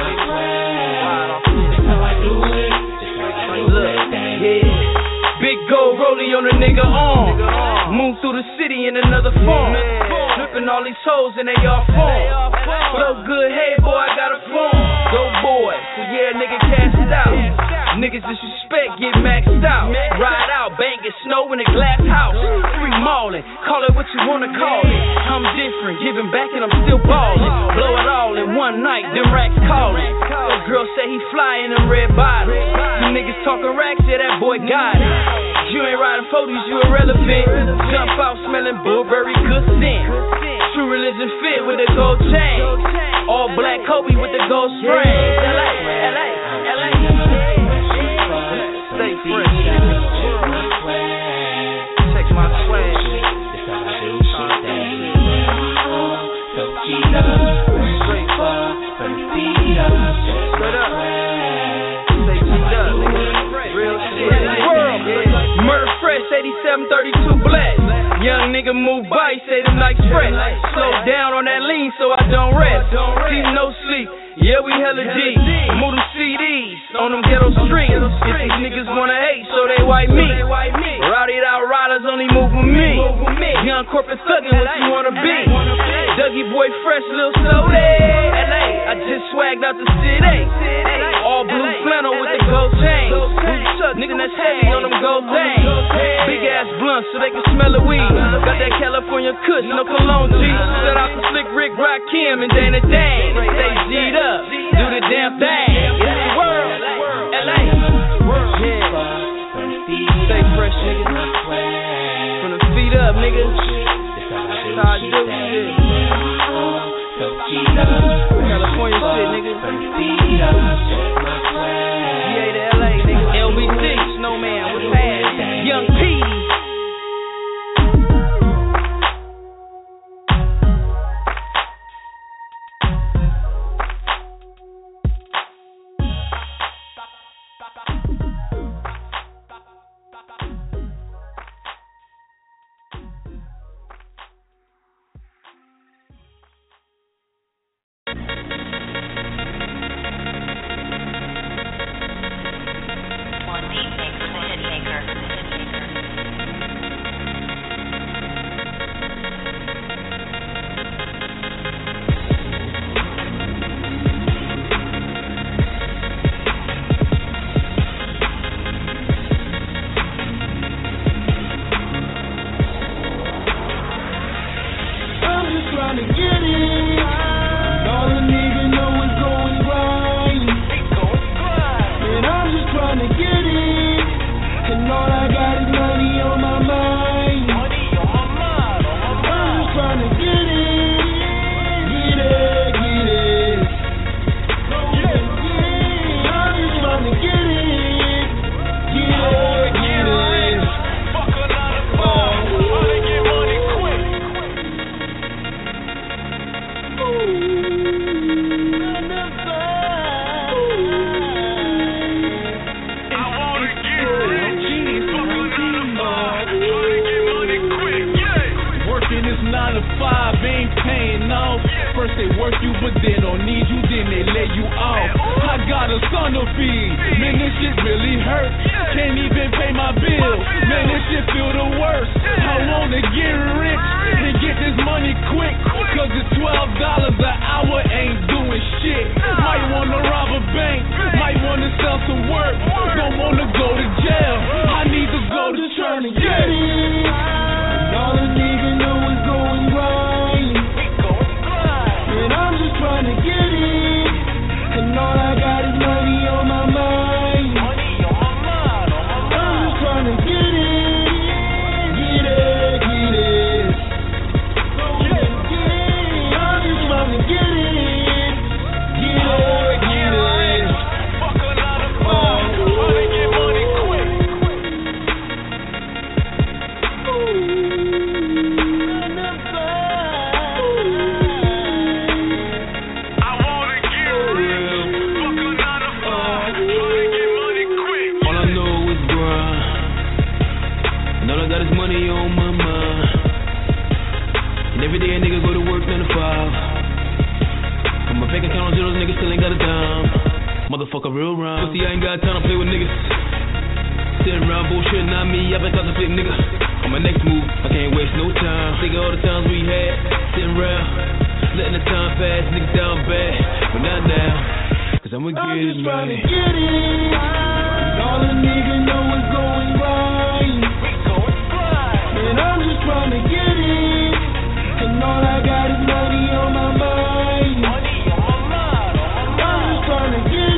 A: Big gold rollie on a nigga arm. Move through the city in another form. Flipping all these hoes and they all form. Flow good, hey boy, I got a form. Go boy, so yeah, nigga cash it out. Niggas disrespect, get maxed out. Ride out, bang it, snow in a glass house. Free mallin', call it what you wanna call it. I'm different, giving back and I'm still ballin'. Blow it all in one night, them racks callin'. The girl say he fly in them red bottoms. You niggas talking racks, yeah, that boy got it. You ain't riding forties, you irrelevant. Jump out smelling Burberry good scent. True religion fit with a gold chain. All black Kobe with the gold string. L A, L A, L A. Stay fresh. Check my swag. Straight up. Straight up. Stay G'd up, nigga. Real shit. Murder fresh, eighty-seven thirty-two black. Young nigga move by, say them nights fresh. Slow down on that lean so I don't rest. Team no sleep, yeah we hella G. Move them C Ds on them ghetto streets. If these niggas wanna hate, so they white me. Rowdy out riders only move with me. Young corporate thuggin', what you wanna be? Dougie boy fresh, little Sody. L A, I just swagged out the city. All blue flannel with the gold chain. Nigga that's heavy on them gold things. Big ass blunt so they can smell the weed. Got that California kush, no cologne G. Set out the slick Rick, Rock Kim, and Dana Dane. Stay G'd up, do the damn thing. It's the world, L A. Yeah. Stay fresh, nigga. From the feet up, nigga. That's how I do shit. California shit, nigga. G A to L A, nigga. L B C, Snowman, what's that? Young P.
E: trying to get it, get it, get it. I'm just trying to get it, get it, get it. Fuck a lot of fun, trying to get money quick. I wanna get rich, fuck a lot of fun, trying to get money quick. Yeah. Working this nine to five ain't paying off. First they work you, but they don't need you, then they lay you off. I got a son to feed, man, this shit really hurt. Can't even pay my bills, man, this shit feel the worst. I wanna get rich and get this money quick, cause the twelve dollars an hour ain't doing shit. Might wanna rob a bank, might wanna sell some work, don't wanna go to jail, I need to go to church and get it. All a nigga know is going grind, and I'm just trying to get it, and all I got is money on my mind. I'm just trying to get it, get it, get it. I'm just trying to get it, get it, get it. Fuck a lot of fun, trying to get money quick.
D: Motherfucker real rhyme. Pussy, I ain't got time to play with niggas. Sitting around bullshit, not me, I've been contemplating nigga. On my next move, I can't waste no time. Think of all the times we had, sitting around, letting the time pass, niggas down bad, but not now. Cause I'ma get it, man. I'm just trying to get it. All a nigga know is going right. And I'm just trying to get it. And all I got is money on my mind. I'm just trying to get it.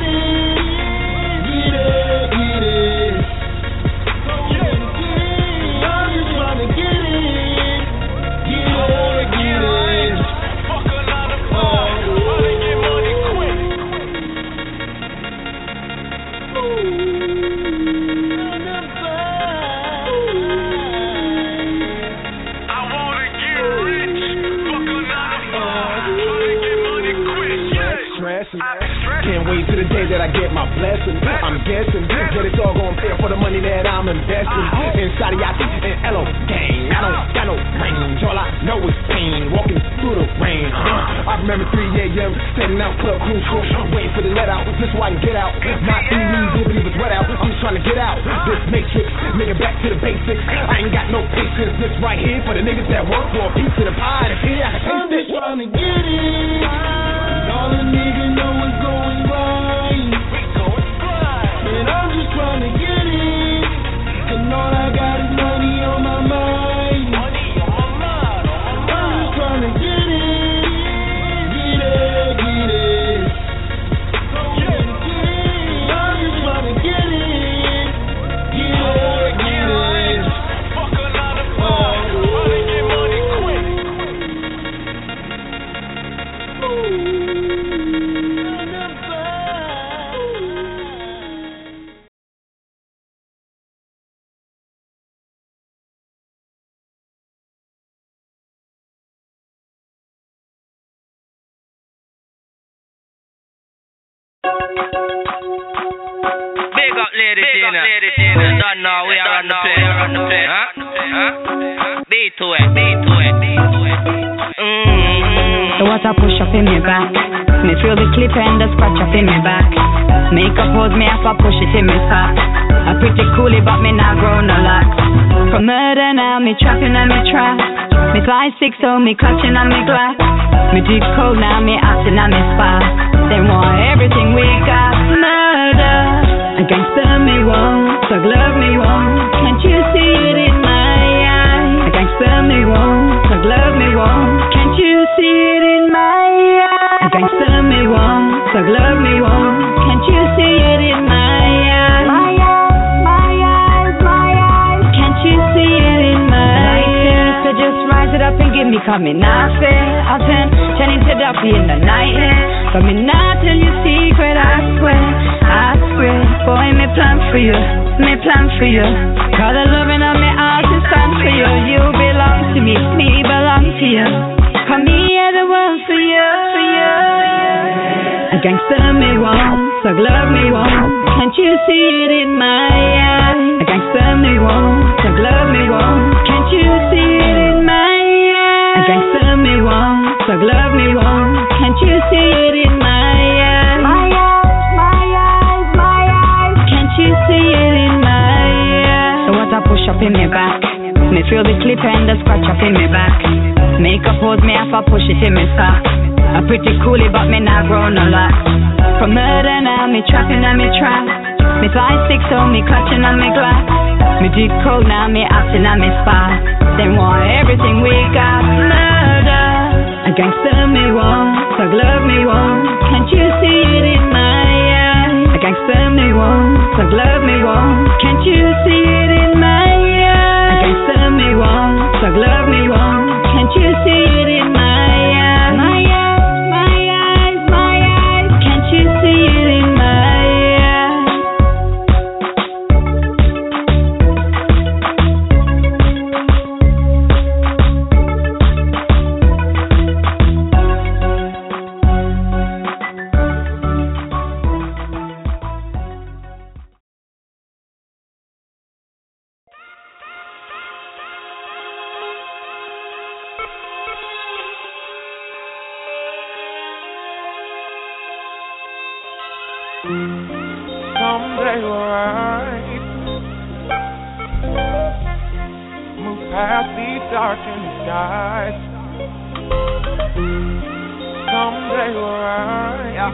K: Can't wait till the day that I get my blessing. I'm guessing that it's all gonna pay for the money that I'm investing. Inside of Yachty and L O gang. I don't got no range, all I know is pain. Walking through the rain. Uh, I remember three a.m. standing out club crucial, waiting for the let out. Just so I can get out. Not too easy, believe it's wet out. I'm just trying to get out. This matrix, nigga, back to the basics. I ain't got no patience. This right here for the niggas that work for a piece of the pie. And here I can taste it.
E: I'm just trying to get it. All a nigga know is going right. And I'm just trying to get it. And all I got is money on my mind. I'm just trying to get it. Get it, get it. I'm just trying to get it. Get it, get it. Fuck a lot of fun, trying to get money quick.
A: Big up, lady Gina. Don't know we are on the play. Huh? Huh? Be to it, be to it, be to it. Mm-hmm.
F: So what I push up in me back. Me feel the clip and the scratch up in me back. Make up hold me up, I push it in me fat. I pretty coolie, but me not grow no locks. From murder now, me trapping and me trap. Me fly six, so me clutching on me glass. Me dig cold now, me acting on me spot. They want everything we got. Murder, a gangster me won't, thug love me won't. Can't you see it in my eye? A gangster me won't, thug love me won't. Can't you see it in my eye? A gangster me won't, thug love me won't. Can't you see it in my eyes? My eyes, my eyes, my eyes. Can't you see it in my eyes? So just rise it up and give me cause me not fair. I'll turn, turn into Duffy in the night, yeah. But me not tell you secret, I swear, I swear. Boy, me plan for you, me plan for you. Cause the loving of me heart is stand for you. You belong to me, me belong to you. Cause me are the one for you, for you. A gangster me want, thug love me want. Can't you see it in my eyes? A gangster me want, thug love me want. Can't you see it in my eyes? A gangster me want, thug love me want. Can't you see it in my eyes? My eyes, my eyes, my eyes. Can't you see it in my eyes? So what I push up in me back, me feel the clip and the scratch up in me back. Make a pose, me have to push it in me sock. A pretty coolie, but me not grown a lot. From murder now, me trapping and me trap. Me five six, so me clutching on me glass. Me dig cold now, me acting on me spot. Then want everything we got. Murder, a gangster me want, thug love me want. Can't you see it in my eyes? A gangster me want, thug love me want. Can't you see it in my eyes? A gangster me want, thug love me want. Can't you see it in my eyes? My eyes, my eyes, my eyes. Can't you see it in my eyes?
B: Someday we'll rise, move past these darkening skies. Someday we'll rise,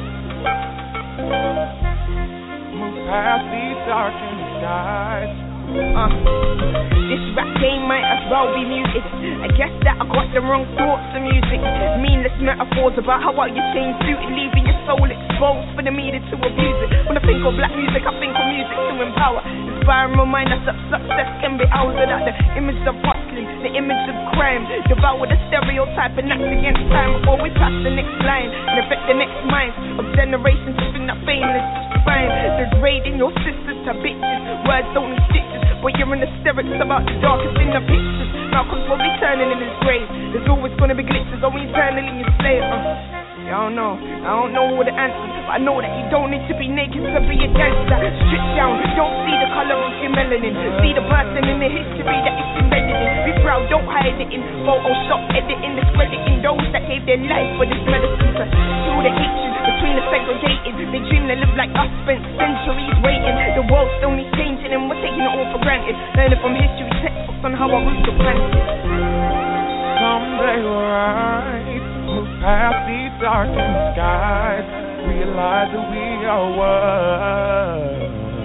B: move past these darkening skies.
G: Uh, this rap game might as well be music. I guess that I got the wrong thoughts of music. Meaningless metaphors about how well you change suited, leaving your soul exposed for the media to abuse it. When I think of black music, I think of music to empower, inspire and remind us that success can be ours. Without the image of hustling, the image of crime, devour the stereotype and act against time before we pass the next line and affect the next minds of generations who think that fame is just fine. Degrading your sisters to bitches, words don't need stitches, but you're in hysterics about the darkest in the pictures. Malcolm's probably turning in his grave. There's always gonna be glitches, or eternally enslaved. Uh. I don't know, I don't know all the answers, but I know that you don't need to be naked to be a gangster. Strip down, don't see the colour of your melanin. See the person in the history that it's embedded in. Be proud, don't hide it in Photoshop, editing, discrediting those that gave their life for this medicine. To feel the hatred between the segregated. They dream they live like us, spent centuries waiting. The world's only changing and we're taking it all for granted. Learning from history textbooks on how our roots are planted.
B: Someday we'll rise, move past these darkened skies, realize that we are one.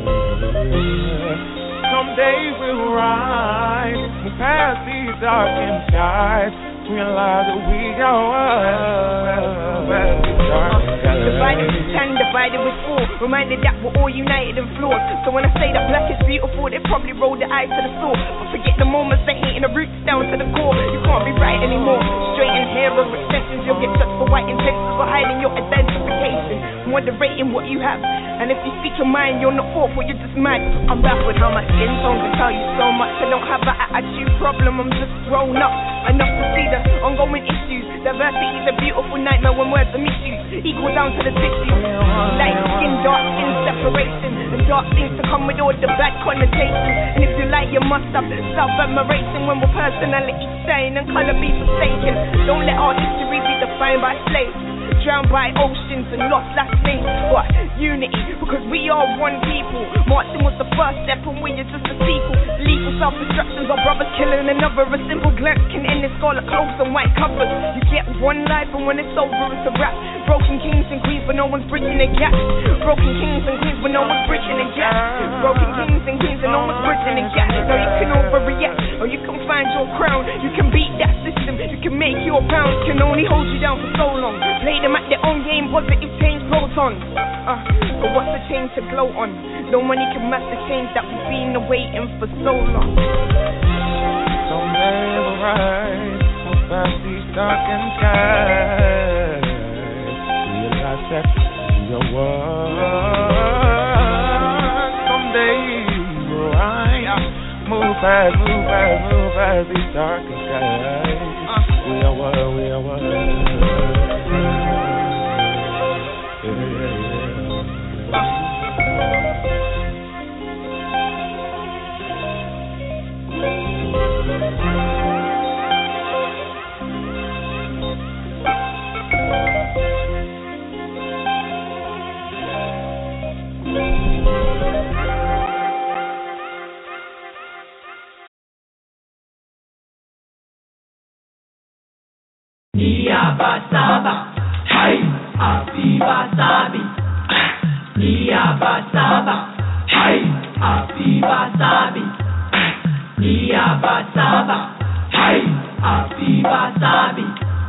B: Someday we'll rise, move past these darkened skies, realize that we are one.
G: Divided with ten, divided with four, reminded that we're all united and flawed. So when I say that black is beautiful, they probably roll their eyes to the floor. But forget the moments they hating the roots down to the core. You can't be right anymore. Straighten hair or extensions, you'll get judged for white intentions, for hiding your identification, moderating what you have. And if you speak your mind, you're not thoughtful, you're just mad. I'm back with how my skin tone can tell you so much. I don't have an attitude problem, I'm just grown up enough to see the ongoing issues. Diversity is a beautiful nightmare when words are misused. Equal down to the tissue. Light skin, dark skin separation. The dark things to come with all the bad connotations. And if you like, you must have self-admiration when we're personality shine and colour be forsaken. Don't let our history be defined by slaves, drowned by oceans and lost last names. But unity, because we are one people. Marching was the first step and we are just a sequel. Lethal self-destructions, our brothers killing another. A simple glance can end this scarlet clothes and white covers. You get one life and when it's over it's a wrap. Broken kings and queens but no one's bridging the gap. Broken kings and queens but no one's bridging the gap. Broken kings and queens and no one's bridging the gap. Now you can overreact or you can find your crown. You can beat that system, you can make your pounds. Can only hold you down for so long. Play them at their own game, positive change protons. Uh, but what's the change to glow on? No money can match the change that we've been awaiting for so long.
B: Someday we'll rise, move past these darkened skies. Realize that we are one. Someday we'll rise. Move fast, move fast, move past these darkened skies. We are one, we are one. Yeah, yeah, yeah.
Q: Niyabasaba, hey, Abibasabi. Niyabasaba, hey, Abibasabi. Niyabasaba, hey, Abibasabi.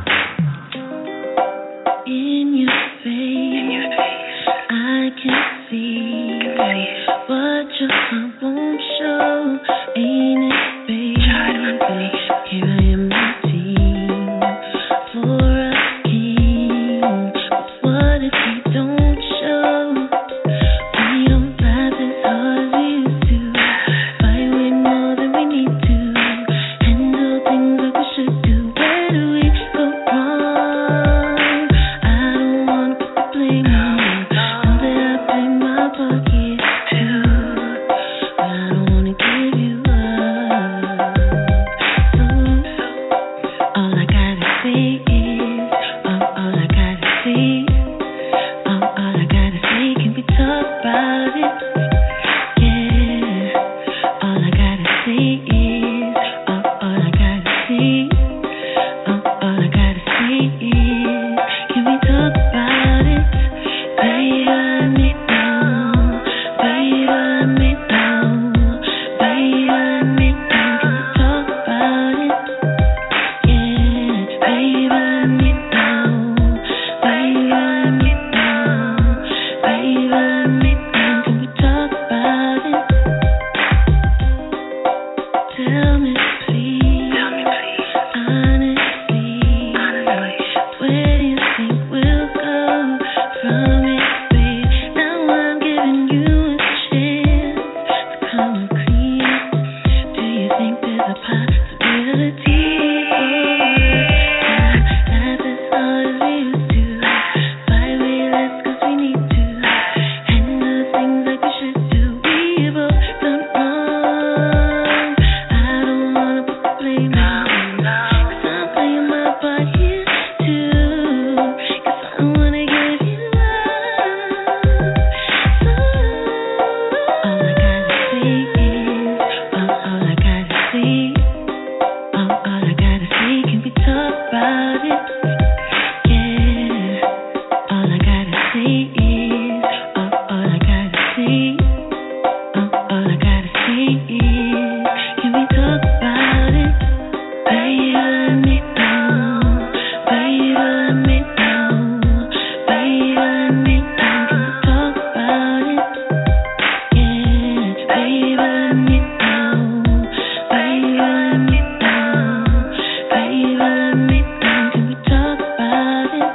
H: In your face, In your face. I can see what your heart won't show. Ain't it, baby? Here I am, my team, for a king. But what if we don't show? We don't laugh as hard as we used to. Fight way more than we need to. Handle things like we should do. Where do we go wrong? I don't wanna put the blame on you. Know that I play my part here too, but I don't wanna give you up. So all I gotta say is, all, all I gotta say, all, all I gotta say, can we talk about it? Yeah. All I gotta say is, all, all I gotta say, all, all I gotta say is, can we talk about it? Baby, let me know. Baby, let me know. Baby, let me know. Can we talk about it? Yeah. Baby, let me know. Baby, let me know. Baby, let me know. Can we talk about it? Tell me please. Tell me please. Honestly. Honestly. Where do you think we'll go from it, babe? Now I'm giving you a chance to come clean. Do you think there's a possibility for us to laugh as hard as we used to? Fight way less 'cause we need to. Handle things like we should do. We both done wrong. I don't wanna put the blame on you, 'cause I'm playing my part here too. 'Cause I don't wanna give you up. So all I gotta say is, all, all I gotta say, all, all I gotta say, can we talk about it? Yeah. All I gotta say is, all, all I gotta say, all, all I gotta say is, can we talk about it? Baby, let me know. Baby, let me know. Baby, let me know. Can we talk about it? Yeah. Baby, let me know. Baby, let me know. Baby, let me know. Can we talk about it?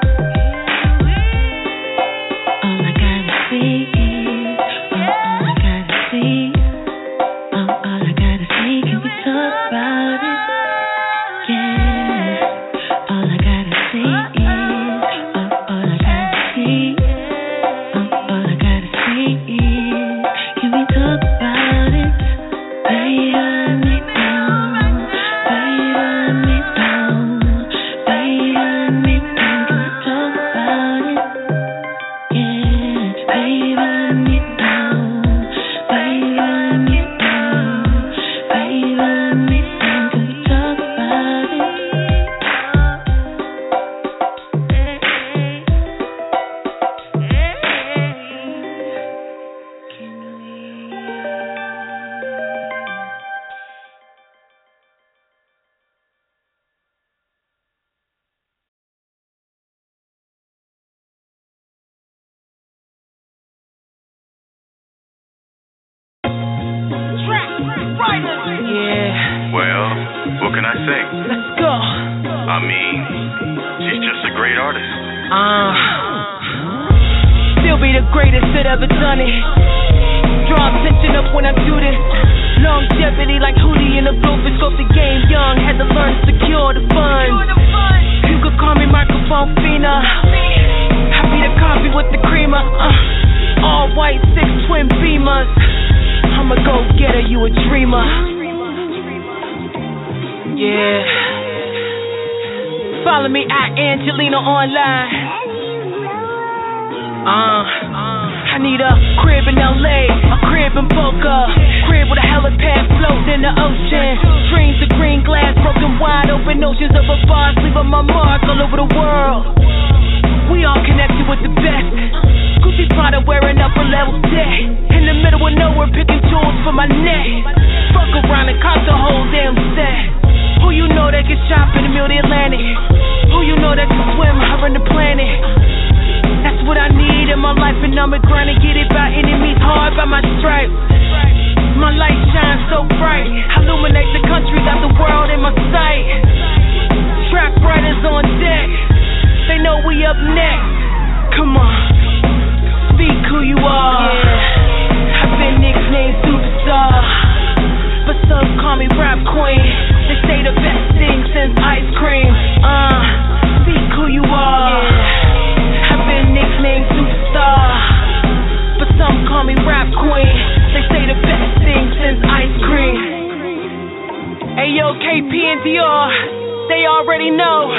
H: All I gotta say is, all, all I gotta say, all, all I gotta say, can we talk about it? Yeah. All I gotta say is, all, all I gotta say, all, all I gotta say is, can we talk about it? Baby, let me know. Baby, let me know. Baby, let me know. Can we talk about it? Yeah. Baby, let me know. Baby, let me know. Baby, let me know. Can we talk about it?
A: Yeah,
C: Well, what can I say?
A: let's go.
C: I mean, she's just a great artist.
A: Uh, still be the greatest that ever done it. Draw attention up when I do this. Longevity like Hootie in the Bluefish. Scope the game young, had to learn to secure the funds. You could call me microphone Fina. I be the coffee with the creamer. Uh, all white, six twin beamers. I'm a go-getter, you a dreamer. Yeah. Follow me at Angelina online. Uh, I need a crib in L A, a crib in Boca, crib with a helipad floating in the ocean. Dreams of green glass, broken wide open oceans of a bars, leaving my mark all over the world. We all connected with the best. Gucci Prada wearing upper level deck. In the middle of nowhere, picking jewels for my neck. Fuck around and caught the whole damn set. Who you know that can shop in the middle of the Atlantic? Who you know that can swim, hovering the planet? That's what I need in my life, and I'm a grind to get it by enemies hard by my stripes. My light shines so bright, illuminate the country, got the world in my sight. Track riders on deck, they know we up next. Come on, speak who you are. Yeah. I've been nicknamed superstar, but some call me rap queen. They say the best thing since ice cream. Uh, speak who you are. Yeah. I've been nicknamed superstar, but some call me rap queen. They say the best thing since ice cream. Ayo, K P and Dior, they already know.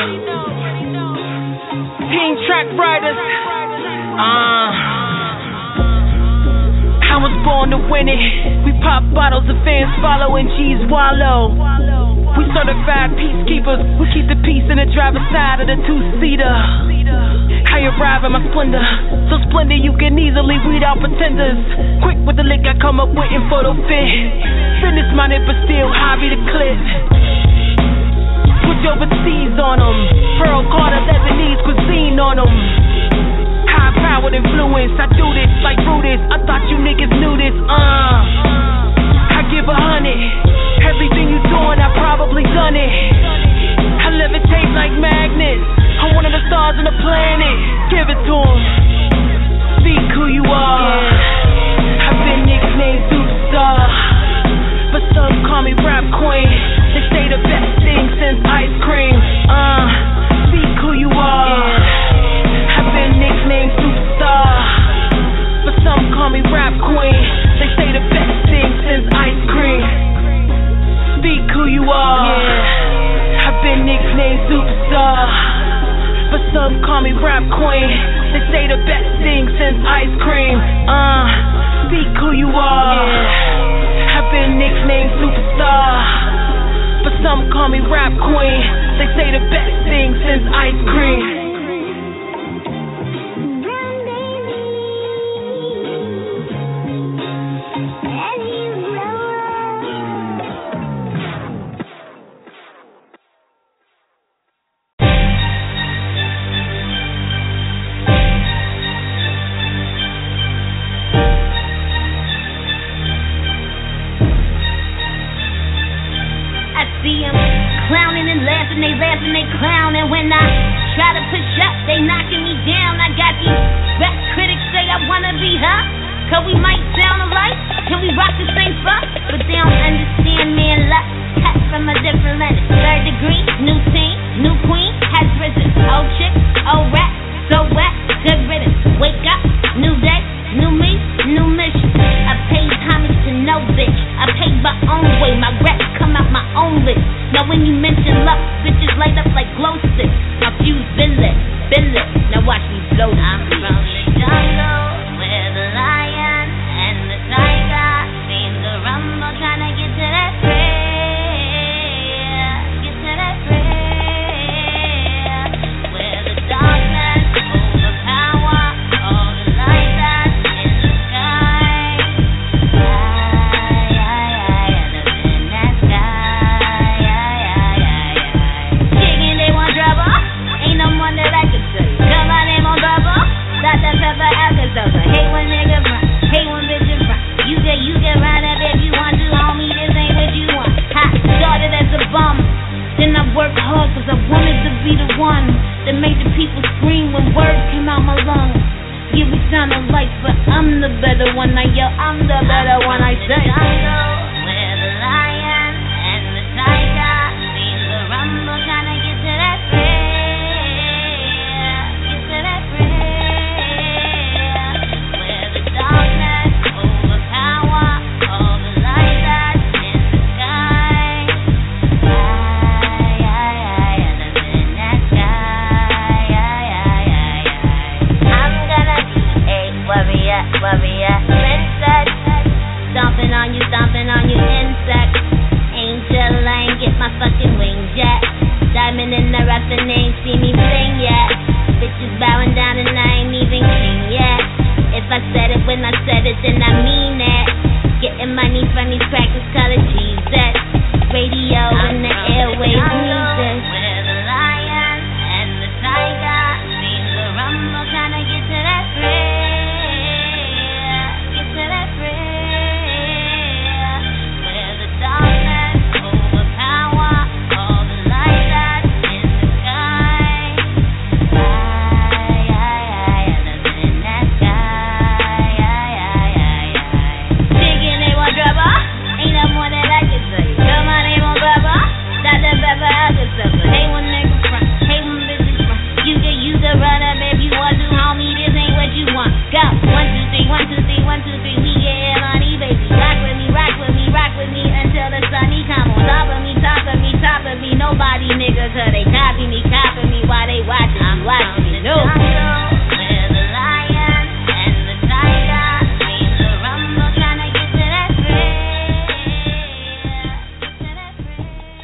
A: Team Track Riders. Uh, I was born to win it. We pop bottles, the fans follow, and G's wallow. We certified peacekeepers. We keep the peace in the driver's side of the two-seater. I arrive in my splendor, so splendid you can easily weed out pretenders. Quick with the lick, I come up with in photo fit. Fitness minded, but still hobby the clip. Switch overseas on them. Pearl Carter, Lebanese cuisine on them. High powered influence, I do this like Brutus. I thought you niggas knew this. Uh, I give a hundred. Everything you doing, I probably done it. I levitate like magnets. I'm one of the stars on the planet. Give it to 'em. Speak who you are. Yeah. I've been nicknamed superstar, but some call me rap queen. They say the best thing since ice cream. Uh, speak who you are. Yeah. I've been nicknamed superstar, but some call me rap queen. They say the best thing since ice cream. Speak who you are. Yeah. I've been nicknamed superstar, but some call me rap queen. They say the best thing since ice cream. Uh, speak who you are. Yeah. I've been nicknamed superstar, but some call me rap queen. They say the best thing since ice cream.
N: They laughing, they clowning. When I try to push up, they knocking me down. I got these rap critics say I wanna be her, cause we might sound alike, can we rock the same fuck? But they don't understand man luck, cut from a different letter. Third degree, new team, new queen, has risen. Old chick, old rap, so wet, good riddance. Wake up, new day, new me, new mission. I paid homage to no bitch, I paid my own way, my raps come out my own list. Now when you mention luck, bitches light up like glow sticks. My fuse been lit, been lit. Now watch me blow. I'm from the jungle where the lion that made the people scream when words came out my lungs. Yeah, we sound alike, but I'm the better one. I yell, I'm the better one. I say, where the lion and the tiger feel the rumble, trying to get to that prayer, get to that prayer. Where the darkness overpower all the light that's in the sky. I, I, I, I live in that sky. I, I, I, I. I'm gonna be a warrior, warrior, princess. Stomping on you, stomping on you, insect. Angel, I ain't get my fucking wings yet. Diamond in the rough and they ain't see me bling yet. Bitches bowing down and I ain't even king yet. If I said it when I said it, then I mean it. Getting money from these crackers, color cheeses. Radio in the airwaves, music. Where the lion and the tiger feel the rumble, trying to get to that prayer, get to that prayer. Where the darkness overpower all the light that's in the sky. I, I, I, I live in that sky. I, I, I, I. Thinking they want trouble? Ain't no more that I can say. Come on, they won't bubble. Doctor Pepper, I can suffer. Hey, one nigga front. Hey, one bitches front. You can use a run up if you want to, homie. This ain't what you want. Go. One, two, three, one, two, three, one, two, three. We getting money, baby. Rock with me, rock with me, rock with me until the sunny come on. Top of me, top of me, top of me. Nobody nigga, cause they copy me, copy me while they watching me, watching me. No. Where the lion and the tiger feel the rumble, trying to get to that prayer, get to that prayer.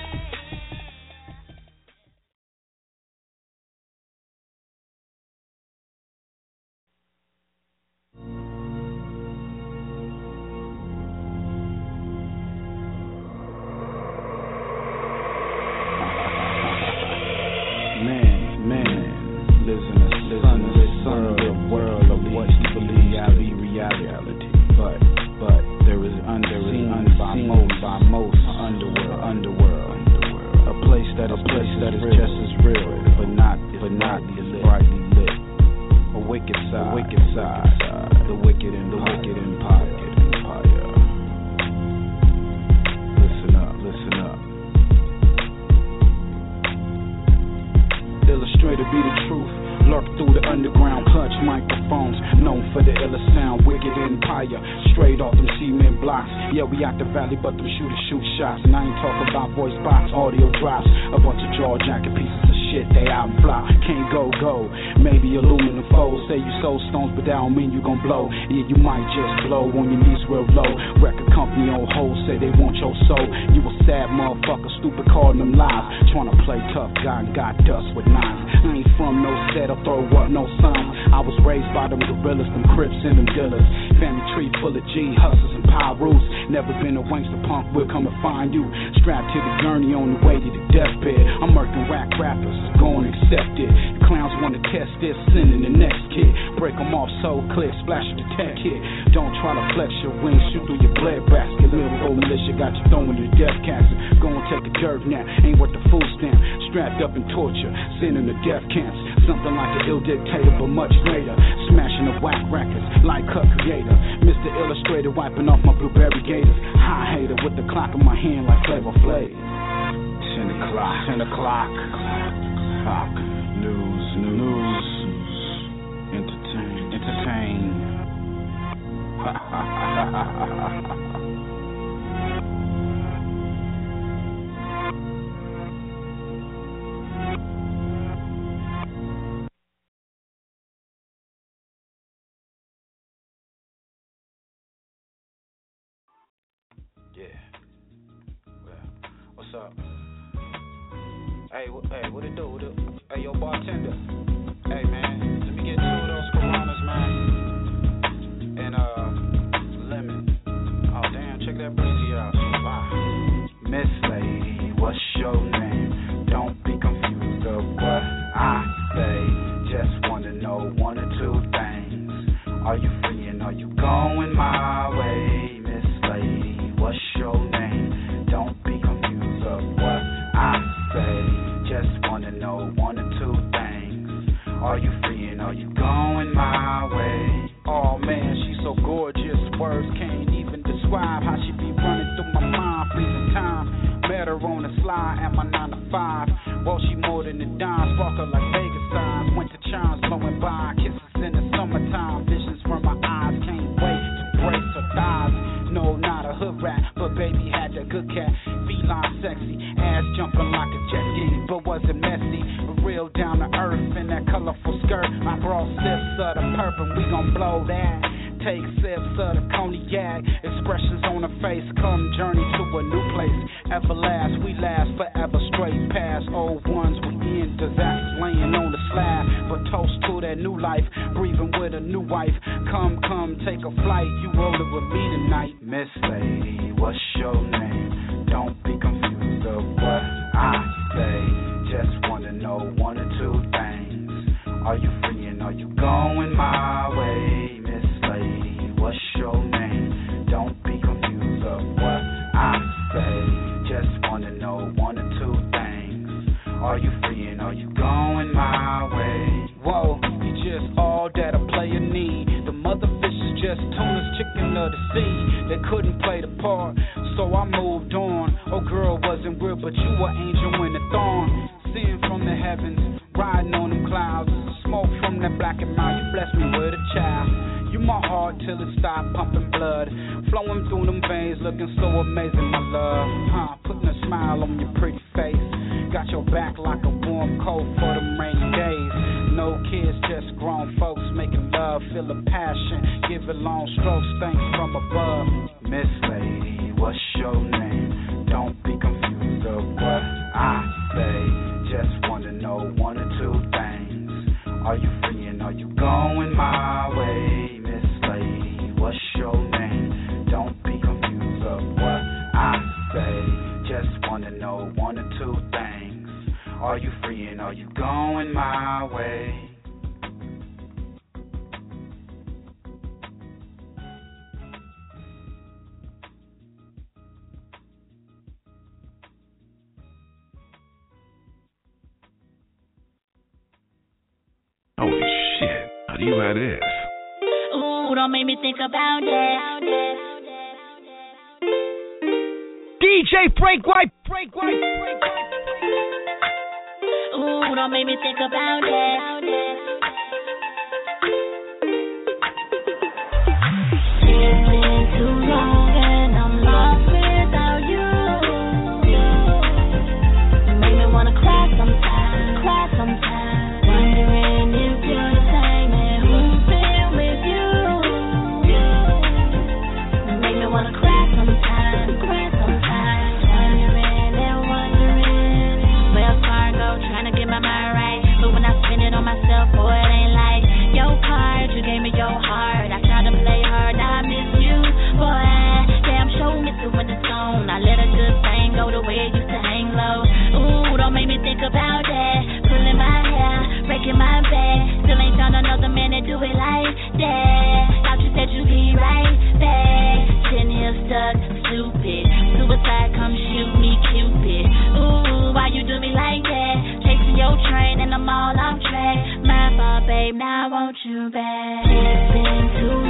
U: Man, man, listen, listen, this world, a world of what you believe to be reality. But, but there is unseen by most, by most, underworld, underworld, a place that is place that is just as real, but not, but not as brightly lit. A wicked side, a wicked side, the wicked and the wicked empire. empire. Listen up, listen up. Illustrator be the truth. Lurk through the underground, clutch microphones, known for the iller sound, wicked empire, straight off them cement blocks. Yeah, we out the valley, but them shooters shoot shots. And I ain't talking about voice box, audio drops, a bunch of jaw jacket pieces of shit, they out and fly. Can't go, go, maybe aluminum foes, say you sold stones, but that don't mean you gon' blow. Yeah, you might just blow on your knees real low. Record company on hold, say they want your soul. You a sad motherfucker, stupid calling them lies. Tryna play tough guy and got dust with nines. I ain't from no set, I'll throw up no signs. I was raised by them gorillas, them crips and them dealers. Family tree full of G, hustlers and Pyrus. Never been a wankster punk, we'll come and find you. Strapped to the gurney on the way to the deathbed. I'm murking whack rappers, go and accept it. The clowns wanna test this, send in the next kid. Break them off so click, splash with the tech hit. Don't try to flex your wings, shoot through your blood basket. Little old militia got you throwing the death casket. Go and take a dirt nap, ain't worth the food stamp. Strapped up in torture, sending to death camps. Something like an ill dictator, but much greater. Smashing the whack records, like cut creator. Mister Illustrator, wiping off my blueberry gators. High hater with the clock in my hand like Flavor Flav. Ten o'clock, ten o'clock. Clock, news, news. Entertain, entertain. Ha ha ha ha ha ha. What's up? Hey, wh- hey, what it do? What it, hey, yo, bartender. Hey, man, let me get two of those Coronas, man. And, uh, lemon. Oh, damn, check that breezy out. Wow. Miss Lady, what's your name? Don't be confused of what I say. Just wanna know one or two things. Are you free and are you going my way? Miss Lady, what's your name? Don't be confused of what I say. Just wanna know one or two things.
O: Are you free and are you going my way?
K: Oh man, she's so gorgeous, words can't even describe how she be running through my mind, freezing time. Met her on the slide at my nine to five. Well, she more than a dime, sparkle like Vegas signs. Winter chimes blowing by, kisses in the summertime. Visions from my eyes, can't wait to brace her thighs. No, not a hood rat, but baby had the good cat. Feline sexy, ass jumping like a jet ski, but wasn't messy. Real down to earth in that colorful skirt. My bra sips of the purple, we gon' blow that. Take sips of the cognac. Expressions on her face, come journey to a new place. Everlast, we last forever, straight past old ones. We in disasters, laying on the slab. But toast to that new life, breathing with a new wife. Come, come, take a flight. You rollin' with me tonight.
O: Miss Lady, what's your name? Don't be confused of what I say. Just wanna know one or two things. Are you free and are you going my way? Miss Lady, what's your name? Don't be confused of what I say. Just wanna know one or two things. Are you free and are you going my way?
K: Whoa, you just all that a player need. The mother fish is just tuna's chicken of the sea. They couldn't play the part, so I moved on. Oh girl, wasn't real, but you were angel in the thorn. Seeing from the heavens, riding on them clouds. Smoke from that black and mild, you blessed me with a child. You my heart till it stopped pumping blood, flowing through them veins, looking so amazing, my love. Huh, putting a smile on your pretty face. Got your back like a warm coat for them rainy days. No kids, just grown folks making love, feel the passion, give it long strokes, thanks from above.
O: Miss Lady, what's your name? Don't be confused of what I say. Just wanna know one or two things. Are you free and are you going my way? Miss Lady, what's your name? Don't be confused of what I say. Just wanna know one or two things. Are you free and are you going my way?
C: Holy shit, how do you like this?
N: Ooh, don't make me think about it.
A: D J Frank White, Frank White, Frank White.
N: Ooh, don't make me think about it. It's been too long and I'm lost without you. You make me wanna cry sometimes, cry sometimes. Wondering if you're the same and who's been with you. You make me wanna cry sometimes, cry sometimes. Wondering and wondering. Wells Fargo, trying to get my mind right. But when I spend it on myself, boy, it ain't like your card. You gave me your heart. I tried to play hard, now I miss you, boy. Damn, show me to when it's on. I let a good thing go the way it used to hang low. Ooh, don't make me think about that. Pulling my hair, breaking my back. Still ain't found another man to do it like that. Thought you said you'd be right back. Sitting here stuck, stupid. Suicide, come shoot me, Cupid. Ooh, why you do me like that? Chasing your train and I'm all off track. My fault, babe, now I want you back. It's been too